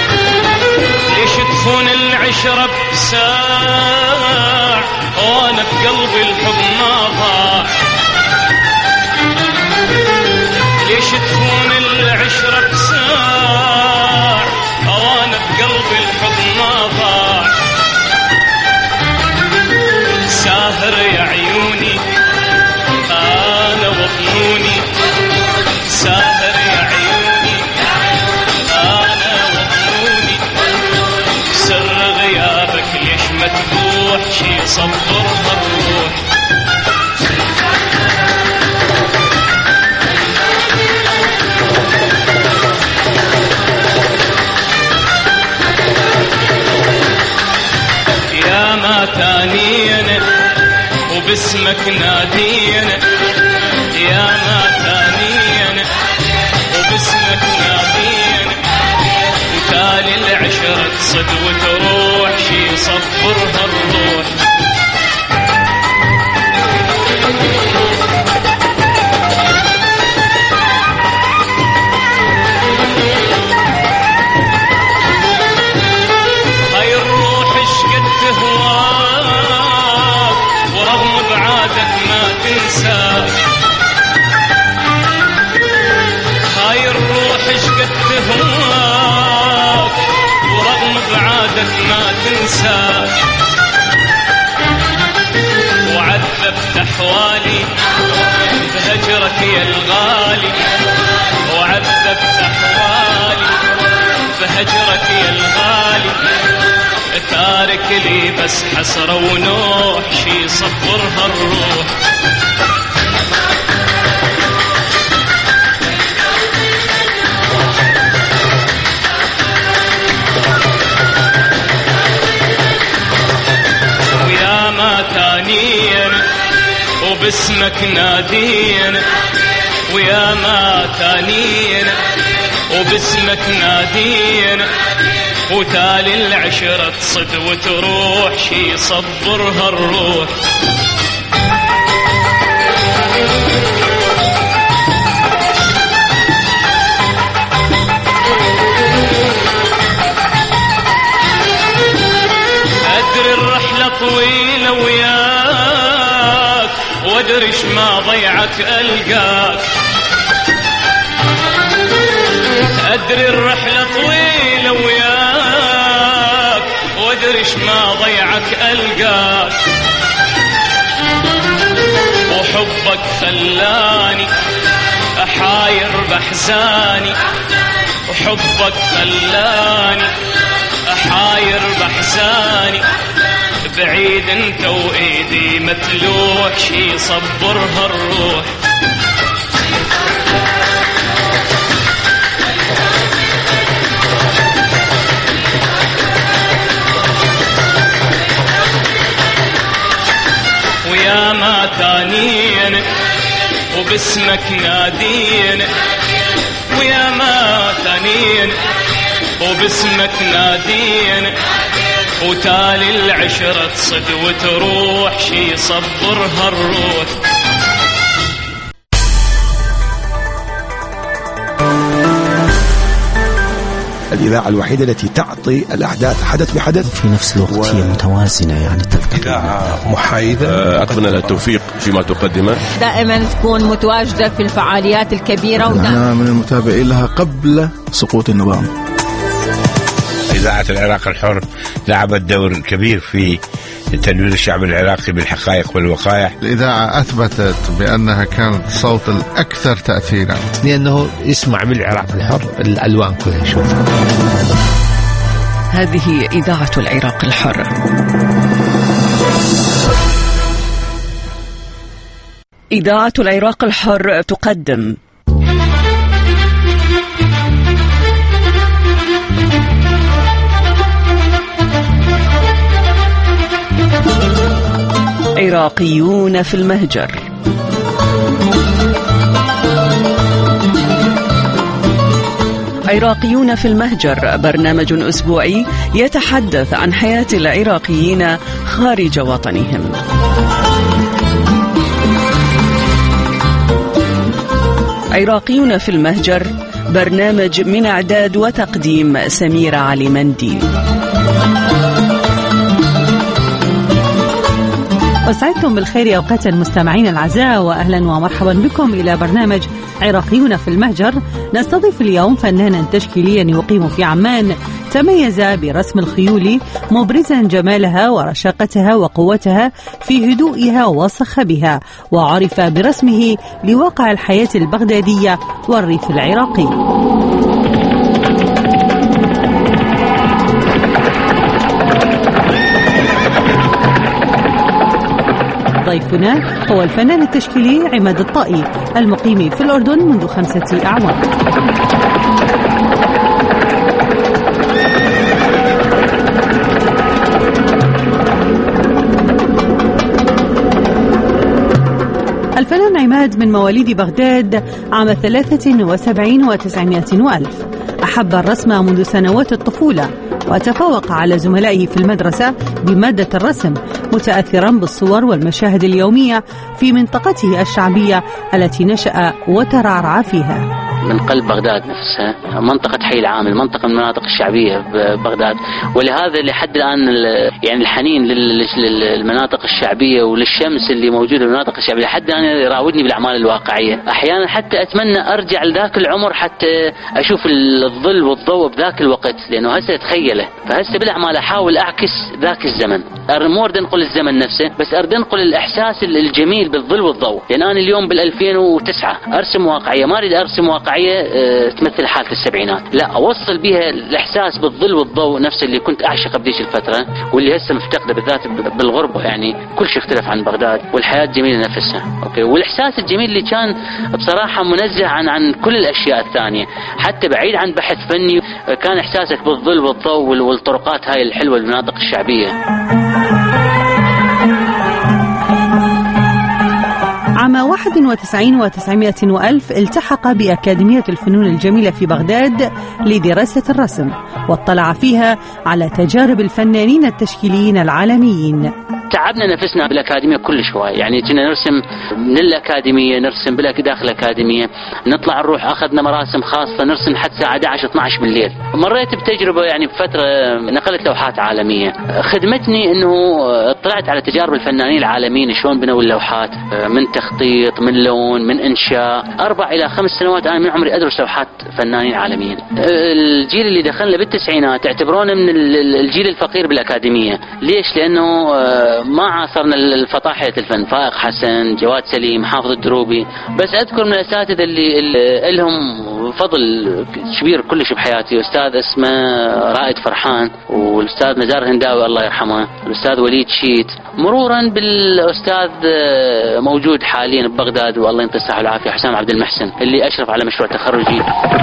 ليش تخون العشرة بساع وانا ساهر يا عيوني أنا وظنوني ساهر يا عيوني أنا وظنوني سر غيابك ليش مذبوح شي صبرها الروح يا ما تانينا وباسمك نادينا يا ما تانينا وباسمك نادينا وتالي العشرة تصد وتروح شي صبرها الروح هاي الروح اشقد تهواك ورغم بعادك ما تنساك هاي الروح اشقد تهواك ورغم بعادك ما تنساك وعذبت أحوالي بهجرك يا الغالي وعذبت أحوالي بهجرك يا الغالي تارك لي بس حسرة ونوح شي صبرها الروح ويا ما تانينا وباسمك نادينا ويا ما تانينا وباسمك نادينا وتالي العشرة تصد وتروح شي صبرها الروح أدري الرحلة طويلة وياك وادريش ما ضيعك ألقاك أدري الرحلة طويلة وياك وادريش ما ضيعك ألقاك وحبك خلاني أحاير بحزاني وحبك خلاني أحاير بحزاني بعيد انت وإيدي متلوح شي صبرها الروح ويا ما تانينا وباسمك نادينا ويا ما تانينا وباسمك نادينا وتالي العشرة تصد وتروح شي صبرها الروح الإذاعة الوحيدة التي تعطي الأحداث حدث بحدث في نفس الوقت و... هي متوازنة يعني تذكر إذاعة محايدة. أتمنى التوفيق فيما تقدمه دائما تكون متواجدة في الفعاليات الكبيرة أنا من المتابعين لها قبل سقوط النظام. إذاعة العراق الحر لعبت دور كبير في تنوير الشعب العراقي بالحقائق والوقائع. الإذاعة أثبتت بأنها كانت صوت الأكثر تأثيرا لأنه يسمع بالعراق الحر الألوان كلها يشوفها. هذه إذاعة العراق الحر. إذاعة العراق الحر تقدم عراقيون في المهجر. عراقيون في المهجر برنامج أسبوعي يتحدث عن حياة العراقيين خارج وطنهم. عراقيون في المهجر برنامج من إعداد وتقديم سميرة علي مندي. وسعدتم بالخير أوقات المستمعين الأعزاء، وأهلا ومرحبا بكم إلى برنامج عراقيون في المهجر. نستضيف اليوم فنانا تشكيليا يقيم في عمان، تميز برسم الخيول مبرزا جمالها ورشاقتها وقوتها في هدوئها وصخبها، وعرف برسمه لواقع الحياة البغدادية والريف العراقي. ضيفنا هو الفنان التشكيلي عماد الطائي المقيم في الأردن منذ خمسة أعوام. الفنان عماد من مواليد بغداد عام ثلاثة وسبعين وتسعمائة وألف. أحب الرسم منذ سنوات الطفولة، وتفوق على زملائه في المدرسة بمادة الرسم، متأثرا بالصور والمشاهد اليومية في منطقته الشعبية التي نشأ وترعرع فيها. من قلب بغداد نفسها، منطقة حي العامل، منطقة من المناطق الشعبية ببغداد، ولهذا لحد الآن يعني الحنين للمناطق الشعبية وللشمس اللي موجودة في المناطق الشعبية لحد الآن يراودني بالأعمال الواقعية. أحيانا حتى أتمنى أرجع لذاك العمر حتى أشوف الظل والضوء بذاك الوقت، لأنه هسه أتخيله، فهسه بالأعمال أحاول أعكس ذاك الزمن، مو أريد أنقل الزمن نفسه، بس أريد أنقل الإحساس الجميل بالظل والضوء، لأن أنا اليوم بالألفين وتسعة أرسم واقعية، ما أريد أرسم واقعية تمثل حالة السبعينات، لا، أوصل بها الإحساس بالظل والضوء نفس اللي كنت أعشقه بديش الفترة واللي هسه مفتقده، بالذات بالغربة. يعني كل شيء اختلف عن بغداد، والحياة جميلة نفسها، أوكي، والإحساس الجميل اللي كان بصراحة منزه عن عن كل الأشياء الثانية، حتى بعيد عن بحث فني، كان إحساسك بالظل والضوء والطرقات هاي الحلوة المناطق الشعبية. عام واحد وتسعين وتسعمائة وألف التحق بأكاديمية الفنون الجميلة في بغداد لدراسة الرسم، واطلع فيها على تجارب الفنانين التشكيليين العالميين. تعبنا نفسنا بالأكاديمية كل شوي، يعني كنا نرسم من الأكاديمية، نرسم بلا داخل الأكاديمية، نطلع نروح أخذنا مراسم خاصة نرسم حتى الساعة أحد عشر اثني عشر بالليل. مريت بتجربة يعني بفترة نقلت لوحات عالمية، خدمتني إنه اطلعت على تجارب الفنانين العالميين شلون بنوا اللوحات، من تخطيط، من لون، من إنشاء. أربع إلى خمس سنوات أنا من عمري أدرس لوحات فنانين عالميين. الجيل اللي دخلنا بالتسعينات اعتبرونا من الجيل الفقير بالأكاديمية. ليش؟ لأنه ما عاصرنا الفطاحلة الفن، فائق حسن، جواد سليم، حافظ الدروبي. بس أذكر من الأساتذة اللي, اللي لهم فضل كبير كلش بحياتي، أستاذ اسمه رائد فرحان، والأستاذ نزار هنداوي الله يرحمه، والأستاذ وليد شيت، مرورا بالأستاذ موجود حاليا ببغداد والله ينطيه الصحة والعافية حسام عبد المحسن اللي أشرف على مشروع تخرجي.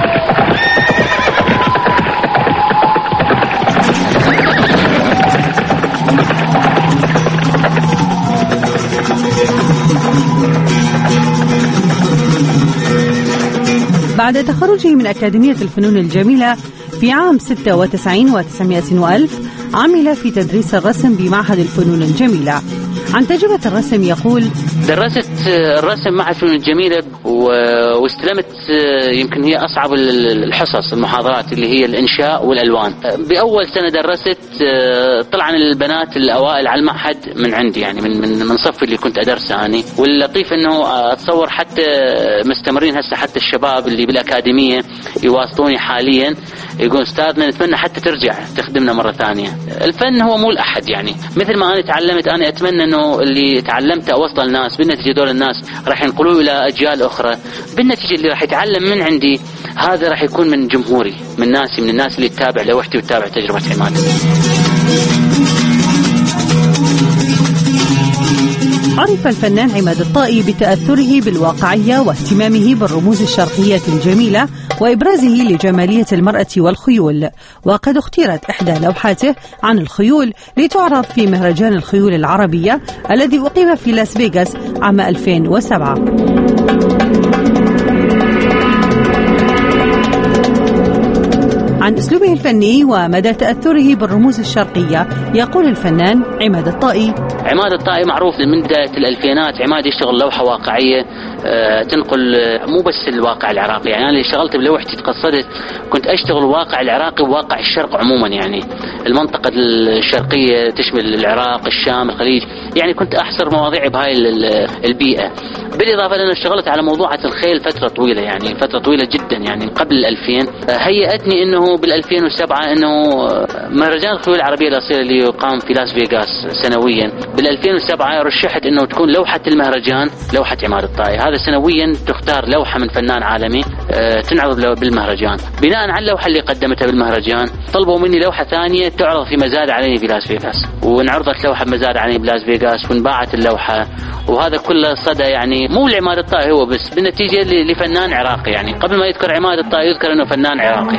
بعد تخرجه من أكاديمية الفنون الجميلة في عام ستة وتسعين وتسعمائة وألف عمل في تدريس الرسم بمعهد الفنون الجميلة. عن تجربة الرسم يقول: درست الرسم مع الفنون الجميلة واستلمت يمكن هي أصعب الحصص المحاضرات اللي هي الإنشاء والألوان. بأول سنة درست طلعا البنات الأوائل على المعهد من عندي، يعني من من من صفي اللي كنت أدرسه أنا. واللطيف إنه أتصور حتى مستمرين هسه، حتى الشباب اللي بالأكاديمية يواصلوني حاليا يقول أستاذنا نتمنى حتى ترجع تخدمنا مرة ثانية. الفن هو مو الأحد، يعني مثل ما أنا تعلمت، أنا أتمنى إنه اللي تعلمته أوصل الناس، بالنتيجة دول الناس راح ينقلوه إلى أجيال أخرى، بالنتيجة اللي راح يتعلم من عندي هذا راح يكون من جمهوري، من ناسي، من الناس اللي تتابع لوحدي وتتابع تجربة عماد. عرف الفنان عماد الطائي بتأثره بالواقعية واهتمامه بالرموز الشرقية الجميلة وإبرازه لجمالية المرأة والخيول، وقد اختيرت إحدى لوحاته عن الخيول لتعرض في مهرجان الخيول العربية الذي أقيم في لاس فيغاس عام ألفين وسبعة. عن أسلوبه الفني ومدى تأثره بالرموز الشرقية يقول الفنان عماد الطائي: عماد الطائي معروف من بداية الألفينات، عماد يشتغل لوحة واقعية تنقل مو بس الواقع العراقي. يعني أنا اللي اشتغلت بلوحتي تقصدت كنت أشتغل الواقع العراقي وواقع الشرق عموما، يعني المنطقة الشرقية تشمل العراق، الشام، الخليج، يعني كنت أحصر مواضيعي بهاي البيئة. بالإضافة لأن اشتغلت على موضوعة الخيل فترة طويلة، يعني فترة طويلة جدا، يعني قبل الألفين. هيئتني أنه بالألفين وسبعة أنه مهرجان الخيول العربية الأصيلة اللي يقام في لاس فيغاس سنويا، بالألفين وسبعة رشحت أنه تكون لوحة المهرجان لوحة عماد الطائي. هذا سنويا تختار لوحة من فنان عالمي تنعرض بالمهرجان. بناء على اللوحة اللي قدمتها بالمهرجان طلبوا مني لوحة ثانية تعرض في مزاد علي في لاس فيغاس، وانعرضت لوحة بمزاد علي بلاس فيغاس وانباعت اللوحة. وهذا كله صدى يعني مو لعماد الطائي هو بس، بالنتيجة لفنان عراقي. يعني قبل ما يذكر عماد الطائي يذكر انه فنان عراقي.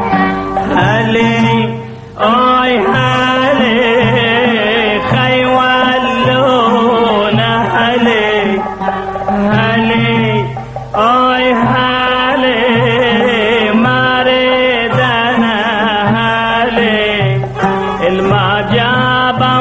هلي اي هلي خيولون هلي هلي اي هلي ماريدنا هلي المعجبة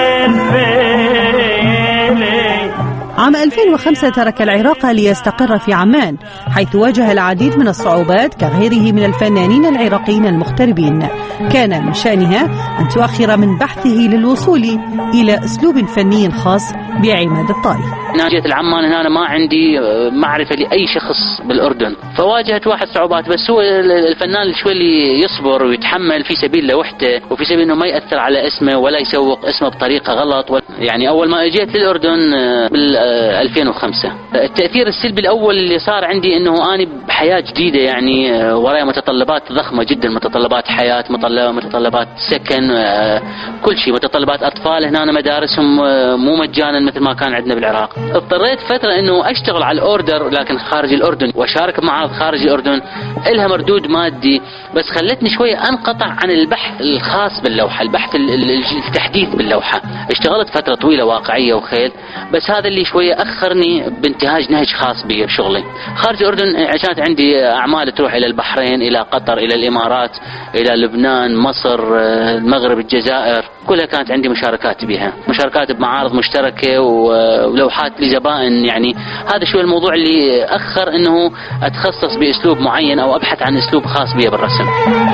والفيلي. عام ألفين وخمسة ترك العراق ليستقر في عمان، حيث واجه العديد من الصعوبات كغيره من الفنانين العراقيين المغتربين. كان من شأنها أن تؤخر من بحثه للوصول إلى أسلوب فني خاص بعماد الطائي. أنا جيت العمان هنا أنا ما عندي معرفة لأي شخص بالأردن، فواجهت واحد صعوبات، بس هو الفنان شوي اللي يصبر ويتحمل في سبيل لوحته وفي سبيل إنه ما يأثر على اسمه ولا يسوق اسمه بطريقة غلط. يعني أول ما جيت للأردن بال ألفين وخمسة التأثير السلبي الأول اللي صار عندي إنه أنا بحياة جديدة، يعني ورايا متطلبات ضخمة جدا، متطلبات حياة، متطلبات سكن، كل شيء، متطلبات أطفال. هنا أنا مدارسهم مو مجانا مثل ما كان عندنا بالعراق. اضطريت فترة إنه أشتغل على الأوردر لكن خارج الأردن وأشارك بمعارض خارج الأردن، إلها مردود مادي، بس خلتني شوية أنقطع عن البحث الخاص باللوحة، البحث التحديث باللوحة. اشتغلت فترة طويلة واقعية وخيل، بس هذا اللي شوية أخرني بانتهاج نهج خاص بي بشغلي. خارج الأردن عشان عندي أعمال تروح إلى البحرين، إلى قطر، إلى الإمارات، إلى لبنان، مصر، المغرب، الجزائر، كلها كانت عندي مشاركات بها، مشاركات بمعارض مشتركة ولوحات لزبائن. يعني هذا شوي الموضوع اللي أخر إنه أتخصص بأسلوب معين أو أبحث عن أسلوب خاص بي بالرسم.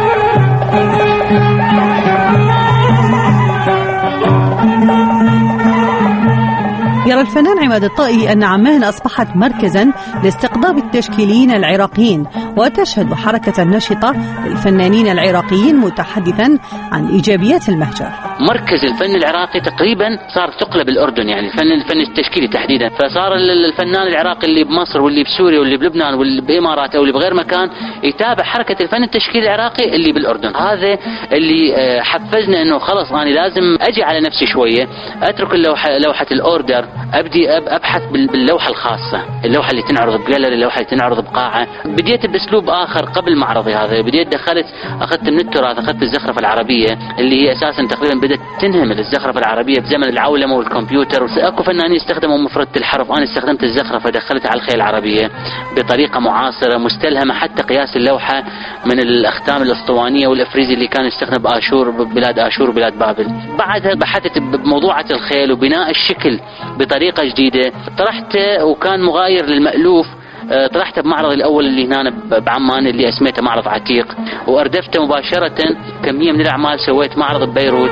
يرى الفنان عماد الطائي أن عمان أصبحت مركزا لاستقطاب التشكيليين العراقيين، وتشهد حركة نشطة للفنانين العراقيين متحدثا عن إيجابيات المهجر. مركز الفن العراقي تقريبا صار ثقل بالأردن، يعني الفن الفن التشكيلي تحديدا. فصار الفنان العراقي اللي بمصر واللي بسوريا واللي بلبنان واللي بإمارات أو اللي بغير مكان يتابع حركة الفن التشكيلي العراقي اللي بالأردن. هذا اللي حفزنا إنه خلص أنا لازم أجي على نفسي شوية، أترك اللوحة لوحة الأوردر، أبدي أبحث باللوحة الخاصة، اللوحة اللي تنعرض بجاليري، اللوحة اللي تنعرض بقاعة. بديت بأسلوب آخر قبل معرضي هذا، بديت دخلت أخذت من التراث، أخذت الزخرفة العربية اللي هي أساسا تقريبا بدأت تنهمل الزخرفة العربية بزمن العولمة والكمبيوتر. أكو فنانين استخدموا مفردة الحرف، أنا استخدمت الزخرفة دخلتها على الخيل العربية بطريقة معاصرة مستلهمة حتى قياس اللوحة من الأختام الأسطوانية والإفريزي اللي كان يستخدم بآشور بلاد آشور وبلاد بابل. بعدها بحثت بموضوعة الخيل وبناء الشكل بطريقة جديدة، طرحته وكان مغاير للمألوف. طرحته بمعرض الأول اللي هنا بعمان اللي اسميته معرض عتيق، وأردفته مباشرة كمية من الأعمال. سويت معرض ببيروت.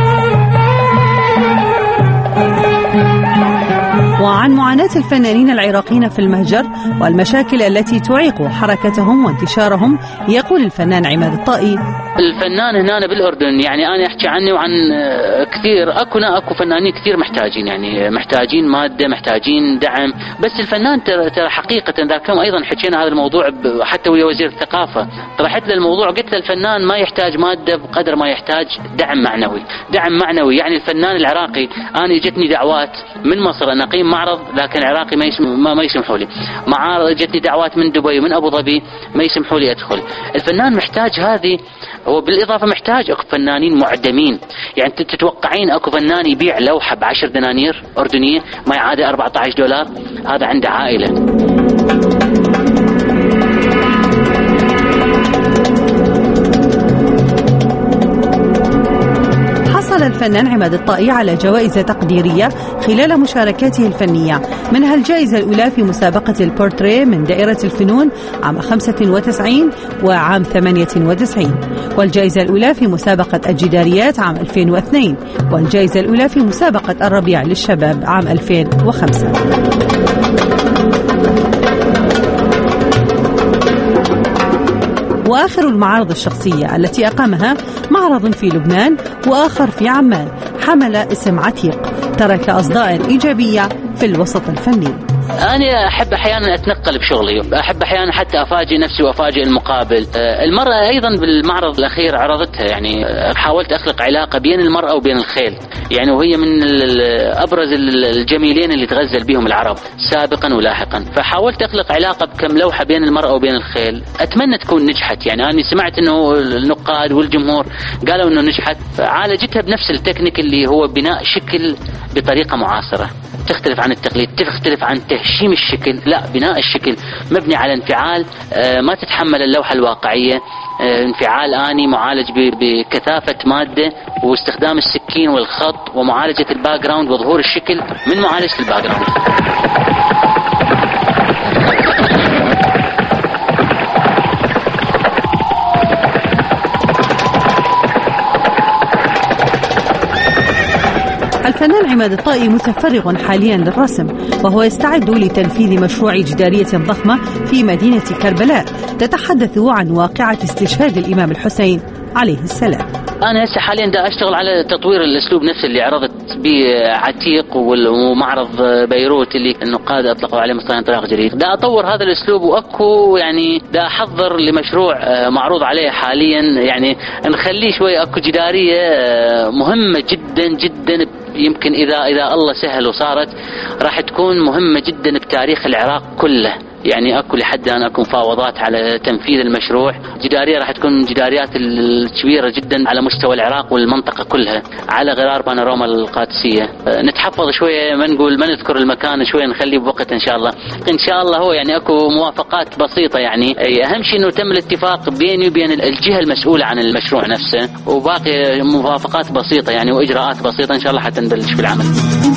وعن معاناة الفنانين العراقيين في المهجر والمشاكل التي تعيق حركتهم وانتشارهم يقول الفنان عماد الطائي: الفنان هنا بالأردن، يعني أنا أحكي عني وعن كثير، أكو أكو فنانين كثير محتاجين، يعني محتاجين مادة، محتاجين دعم. بس الفنان ترى حقيقة ذاك يوم أيضا حكينا هذا الموضوع حتى ويا وزير الثقافة، طرحت له الموضوع قلت له الفنان ما يحتاج مادة بقدر ما يحتاج دعم معنوي، دعم معنوي. يعني الفنان العراقي أنا جتني دعوات من مصر أن أقيم معرض لكن عراقي ما يسم ما, ما يسمحوا لي، معارض جتني دعوات من دبي ومن أبو ظبي ما يسمحوا لي أدخل. الفنان محتاج هذه، هو بالإضافة محتاج أكو فنانين معدمين. يعني تتوقعين أكو فنان يبيع لوحة بعشر دنانير أردنية ما يعادل أربعة عشر دولار؟ هذا عنده عائلة. حصل حصل الفنان عماد الطائي على جوائز تقديرية خلال مشاركاته الفنية، منها الجائزة الأولى في مسابقة البورتريه من دائرة الفنون عام خمسة وتسعين وعام ثمانية وتسعين، والجائزة الأولى في مسابقة الجداريات عام ألفين واثنين، والجائزة الأولى في مسابقة الربيع للشباب عام ألفين وخمسة. وآخر المعارض الشخصية التي أقامها معرض في لبنان وآخر في عمان حمل اسم عتيق، ترك أصداء إيجابية في الوسط الفني. أنا أحب أحيانا أتنقل بشغلي، أحب أحيانا حتى أفاجئ نفسي وأفاجئ المقابل. المرأة أيضا بالمعرض الأخير عرضتها، يعني حاولت أخلق علاقة بين المرأة وبين الخيل، يعني وهي من أبرز الجميلين اللي تغزل بهم العرب سابقا ولاحقا، فحاولت أخلق علاقة بكم لوحة بين المرأة وبين الخيل، أتمنى تكون نجحت. يعني أنا سمعت أنه النقاد والجمهور قالوا أنه نجحت، فعالجتها بنفس التكنيك اللي هو بناء شكل بطريقة معاصرة، تختلف عن التقليد، تختلف عن تهشيم الشكل، لا بناء الشكل مبني على انفعال ما تتحمل اللوحة الواقعية، انفعال آني معالج بكثافة مادة، واستخدام السكين والخط، ومعالجة الباك جراوند وظهور الشكل من معالجة الباك جراوند. الفنان عماد الطائي متفرغ حاليا للرسم، وهو يستعد لتنفيذ مشروع جدارية ضخمة في مدينة كربلاء تتحدث عن واقعة استشهاد الإمام الحسين عليه السلام. أنا هسه حاليا دا أشتغل على تطوير الأسلوب نفسه اللي عرضت به عتيق ومعرض بيروت اللي النقاد أطلقوا عليه مصطلح انطلاق جديد. دا أطور هذا الأسلوب، وأكو يعني دا أحضر لمشروع معروض عليه حاليا، يعني نخليه شوي أكو جدارية مهمة جدا جدا، يمكن إذا إذا الله سهل وصارت راح تكون مهمة جدا بتاريخ العراق كله. يعني أكو لحد الآن أكو مفاوضات على تنفيذ المشروع. جدارية راح تكون جداريات الكبيرة جدا على مستوى العراق والمنطقة كلها على غرار بانوراما القادسية. نتحفظ شوية، ما نقول ما نذكر المكان، شوية نخليه بوقت إن شاء الله. إن شاء الله هو يعني أكو موافقات بسيطة، يعني أهم شيء إنه تم الاتفاق بيني وبين الجهة المسؤولة عن المشروع نفسه، وباقي موافقات بسيطة يعني وإجراءات بسيطة إن شاء الله حتى نبلش في العمل.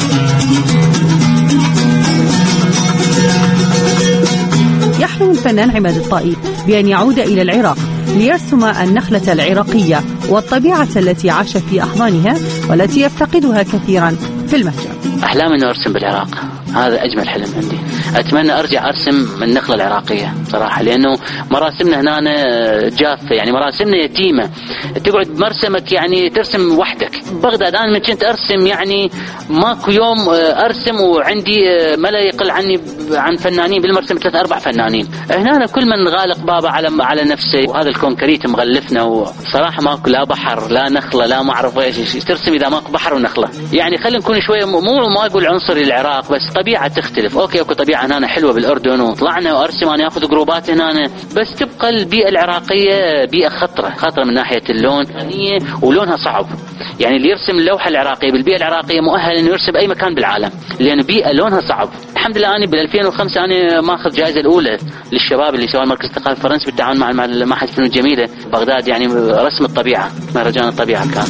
يحلم الفنان عماد الطائي بأن يعود إلى العراق ليرسم النخلة العراقية والطبيعة التي عاش في أحضانها والتي يفتقدها كثيرا في المهجر. أحلام أنه أرسم بالعراق، هذا أجمل حلم عندي. أتمنى أرجع أرسم النخلة العراقية صراحة، لأنه مراسمنا هنا جافة، يعني مراسمنا يتيمة، تقعد بمرسمك يعني ترسم وحدك. بغداد أنا من كنت أرسم يعني ماكو يوم أرسم وعندي ما لا يقل عني عن فنانين بالمرسم ثلاثة أربع فنانين. هنا أنا كل من غالق بابا على على نفسي، وهذا الكونكريت مغلفنا، وصراحة ماكو لا بحر لا نخلة لا ما أعرف إيش ترسم إذا ماكو بحر ونخلة. يعني خلينا نكون شوية مو ما أقول عنصري العراق، بس طبيعة تختلف. أوكي أكو طبيعة هنا حلوة بالأردن وطلعنا وأرسم أنا أخذ جروبات هنا، بس تبقى البيئة العراقية بيئة خطرة خطرة من ناحية اللون ولونها صعب. يعني اللي يرسم اللوحة العراقية بالبيئة العراقية مؤهل إنه يرسم أي مكان بالعالم، لأن بيئة لونها صعب. الحمد لله أنا بال ألفين وخمسة أنا ماخذ جائزة الأولى للشباب اللي سوى مركز الثقافة الفرنسي بالتعاون مع معهد الفنون الجميلة بغداد، يعني رسم الطبيعة، مهرجان الطبيعة كان.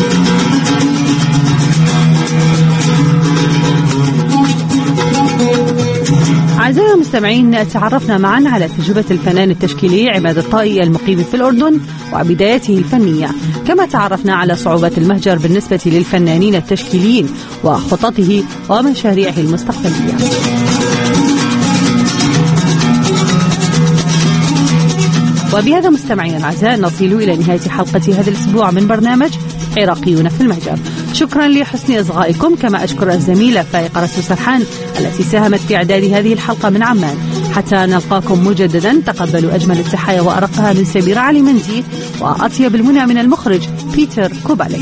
أعزائنا المستمعين، تعرفنا معا على تجربة الفنان التشكيلي عماد الطائي المقيم في الأردن وبدايته الفنية، كما تعرفنا على صعوبات المهجر بالنسبة للفنانين التشكيليين وخططه ومشاريعه المستقبلية. وبهذا مستمعينا الأعزاء نصل إلى نهاية حلقة هذا الأسبوع من برنامج عراقيون في المهجر. شكرا لحسن إصغائكم، كما أشكر الزميلة فائقة رسول سرحان التي ساهمت في إعداد هذه الحلقة من عمان. حتى نلقاكم مجددا، تقبلوا أجمل التحايا وأرقها من سميرة علي مندي، وأطيب المنى من المخرج بيتر كوبالي.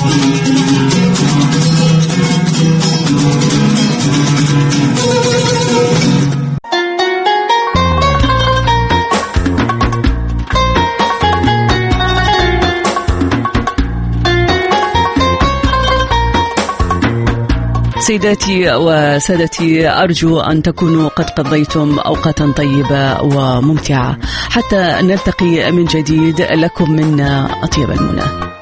سيداتي وسادتي، أرجو أن تكونوا قد قضيتم أوقاتا طيبة وممتعة. حتى نلتقي من جديد، لكم منا أطيب المنى.